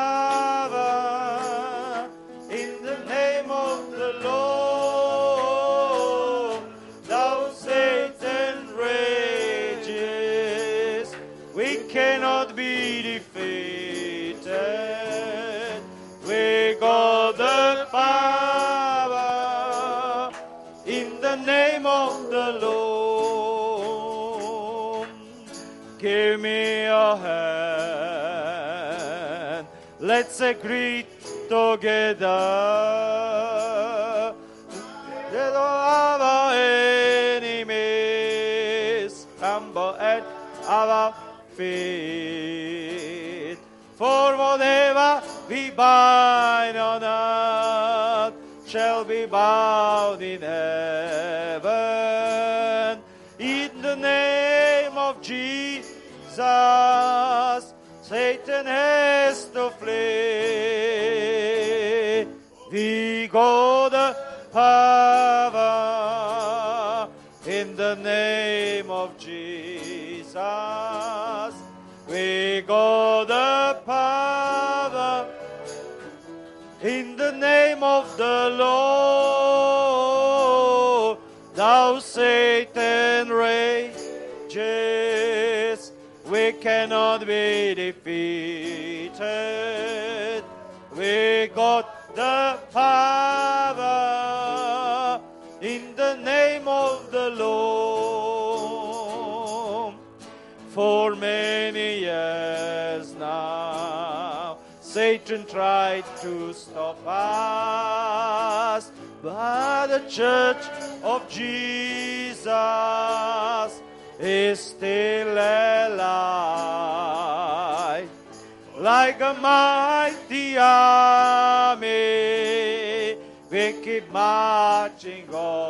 A: power in the name of the Lord. Thou Satan rages, we cannot be defeated. We got the power in the name of the Lord. Give me a hand. Let's agree together. Let all our enemies tremble at our feet. For whatever we bind on earth shall be bound in heaven. In the name of Jesus, Satan has to flee. We got the power in the name of Jesus. We got the power in the name of the Lord. Thou Satan rages, we cannot be defeated. We got the power in the name of the Lord. For many years now, Satan tried to stop us, but the Church of Jesus is still alive. Like a mighty army, we keep marching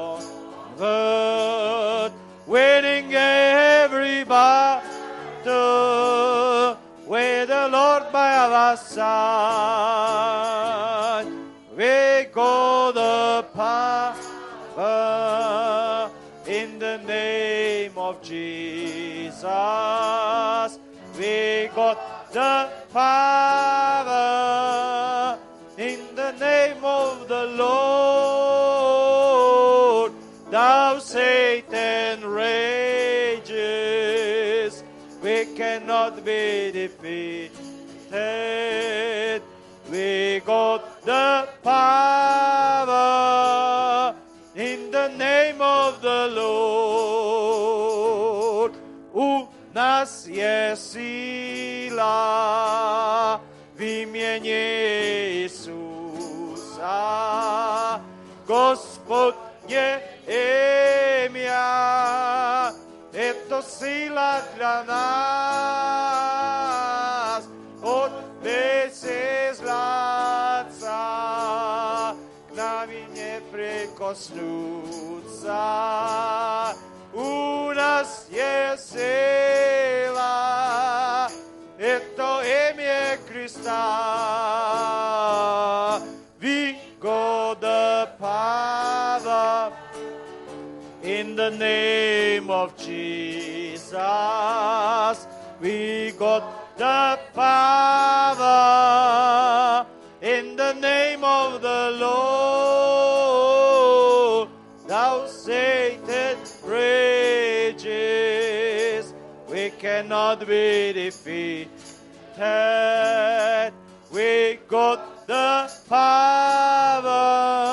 A: onward, winning every battle with the Lord by our side. We got the power in the name of Jesus. We got the power in the name of the Lord. Thou Satan rages, we cannot be defeated. We got the power in the name of the Lord. U nas jest sila w imieniu Jezusa. Gospodnie imię, to sila dla nas. Od bezlaca k nami nie prikosnúca. U nas jest sila, to imię Krista. We got the power in the name of Jesus. We got the power in the name of the Lord. Thou Satan rages, we cannot be defeated. We got the power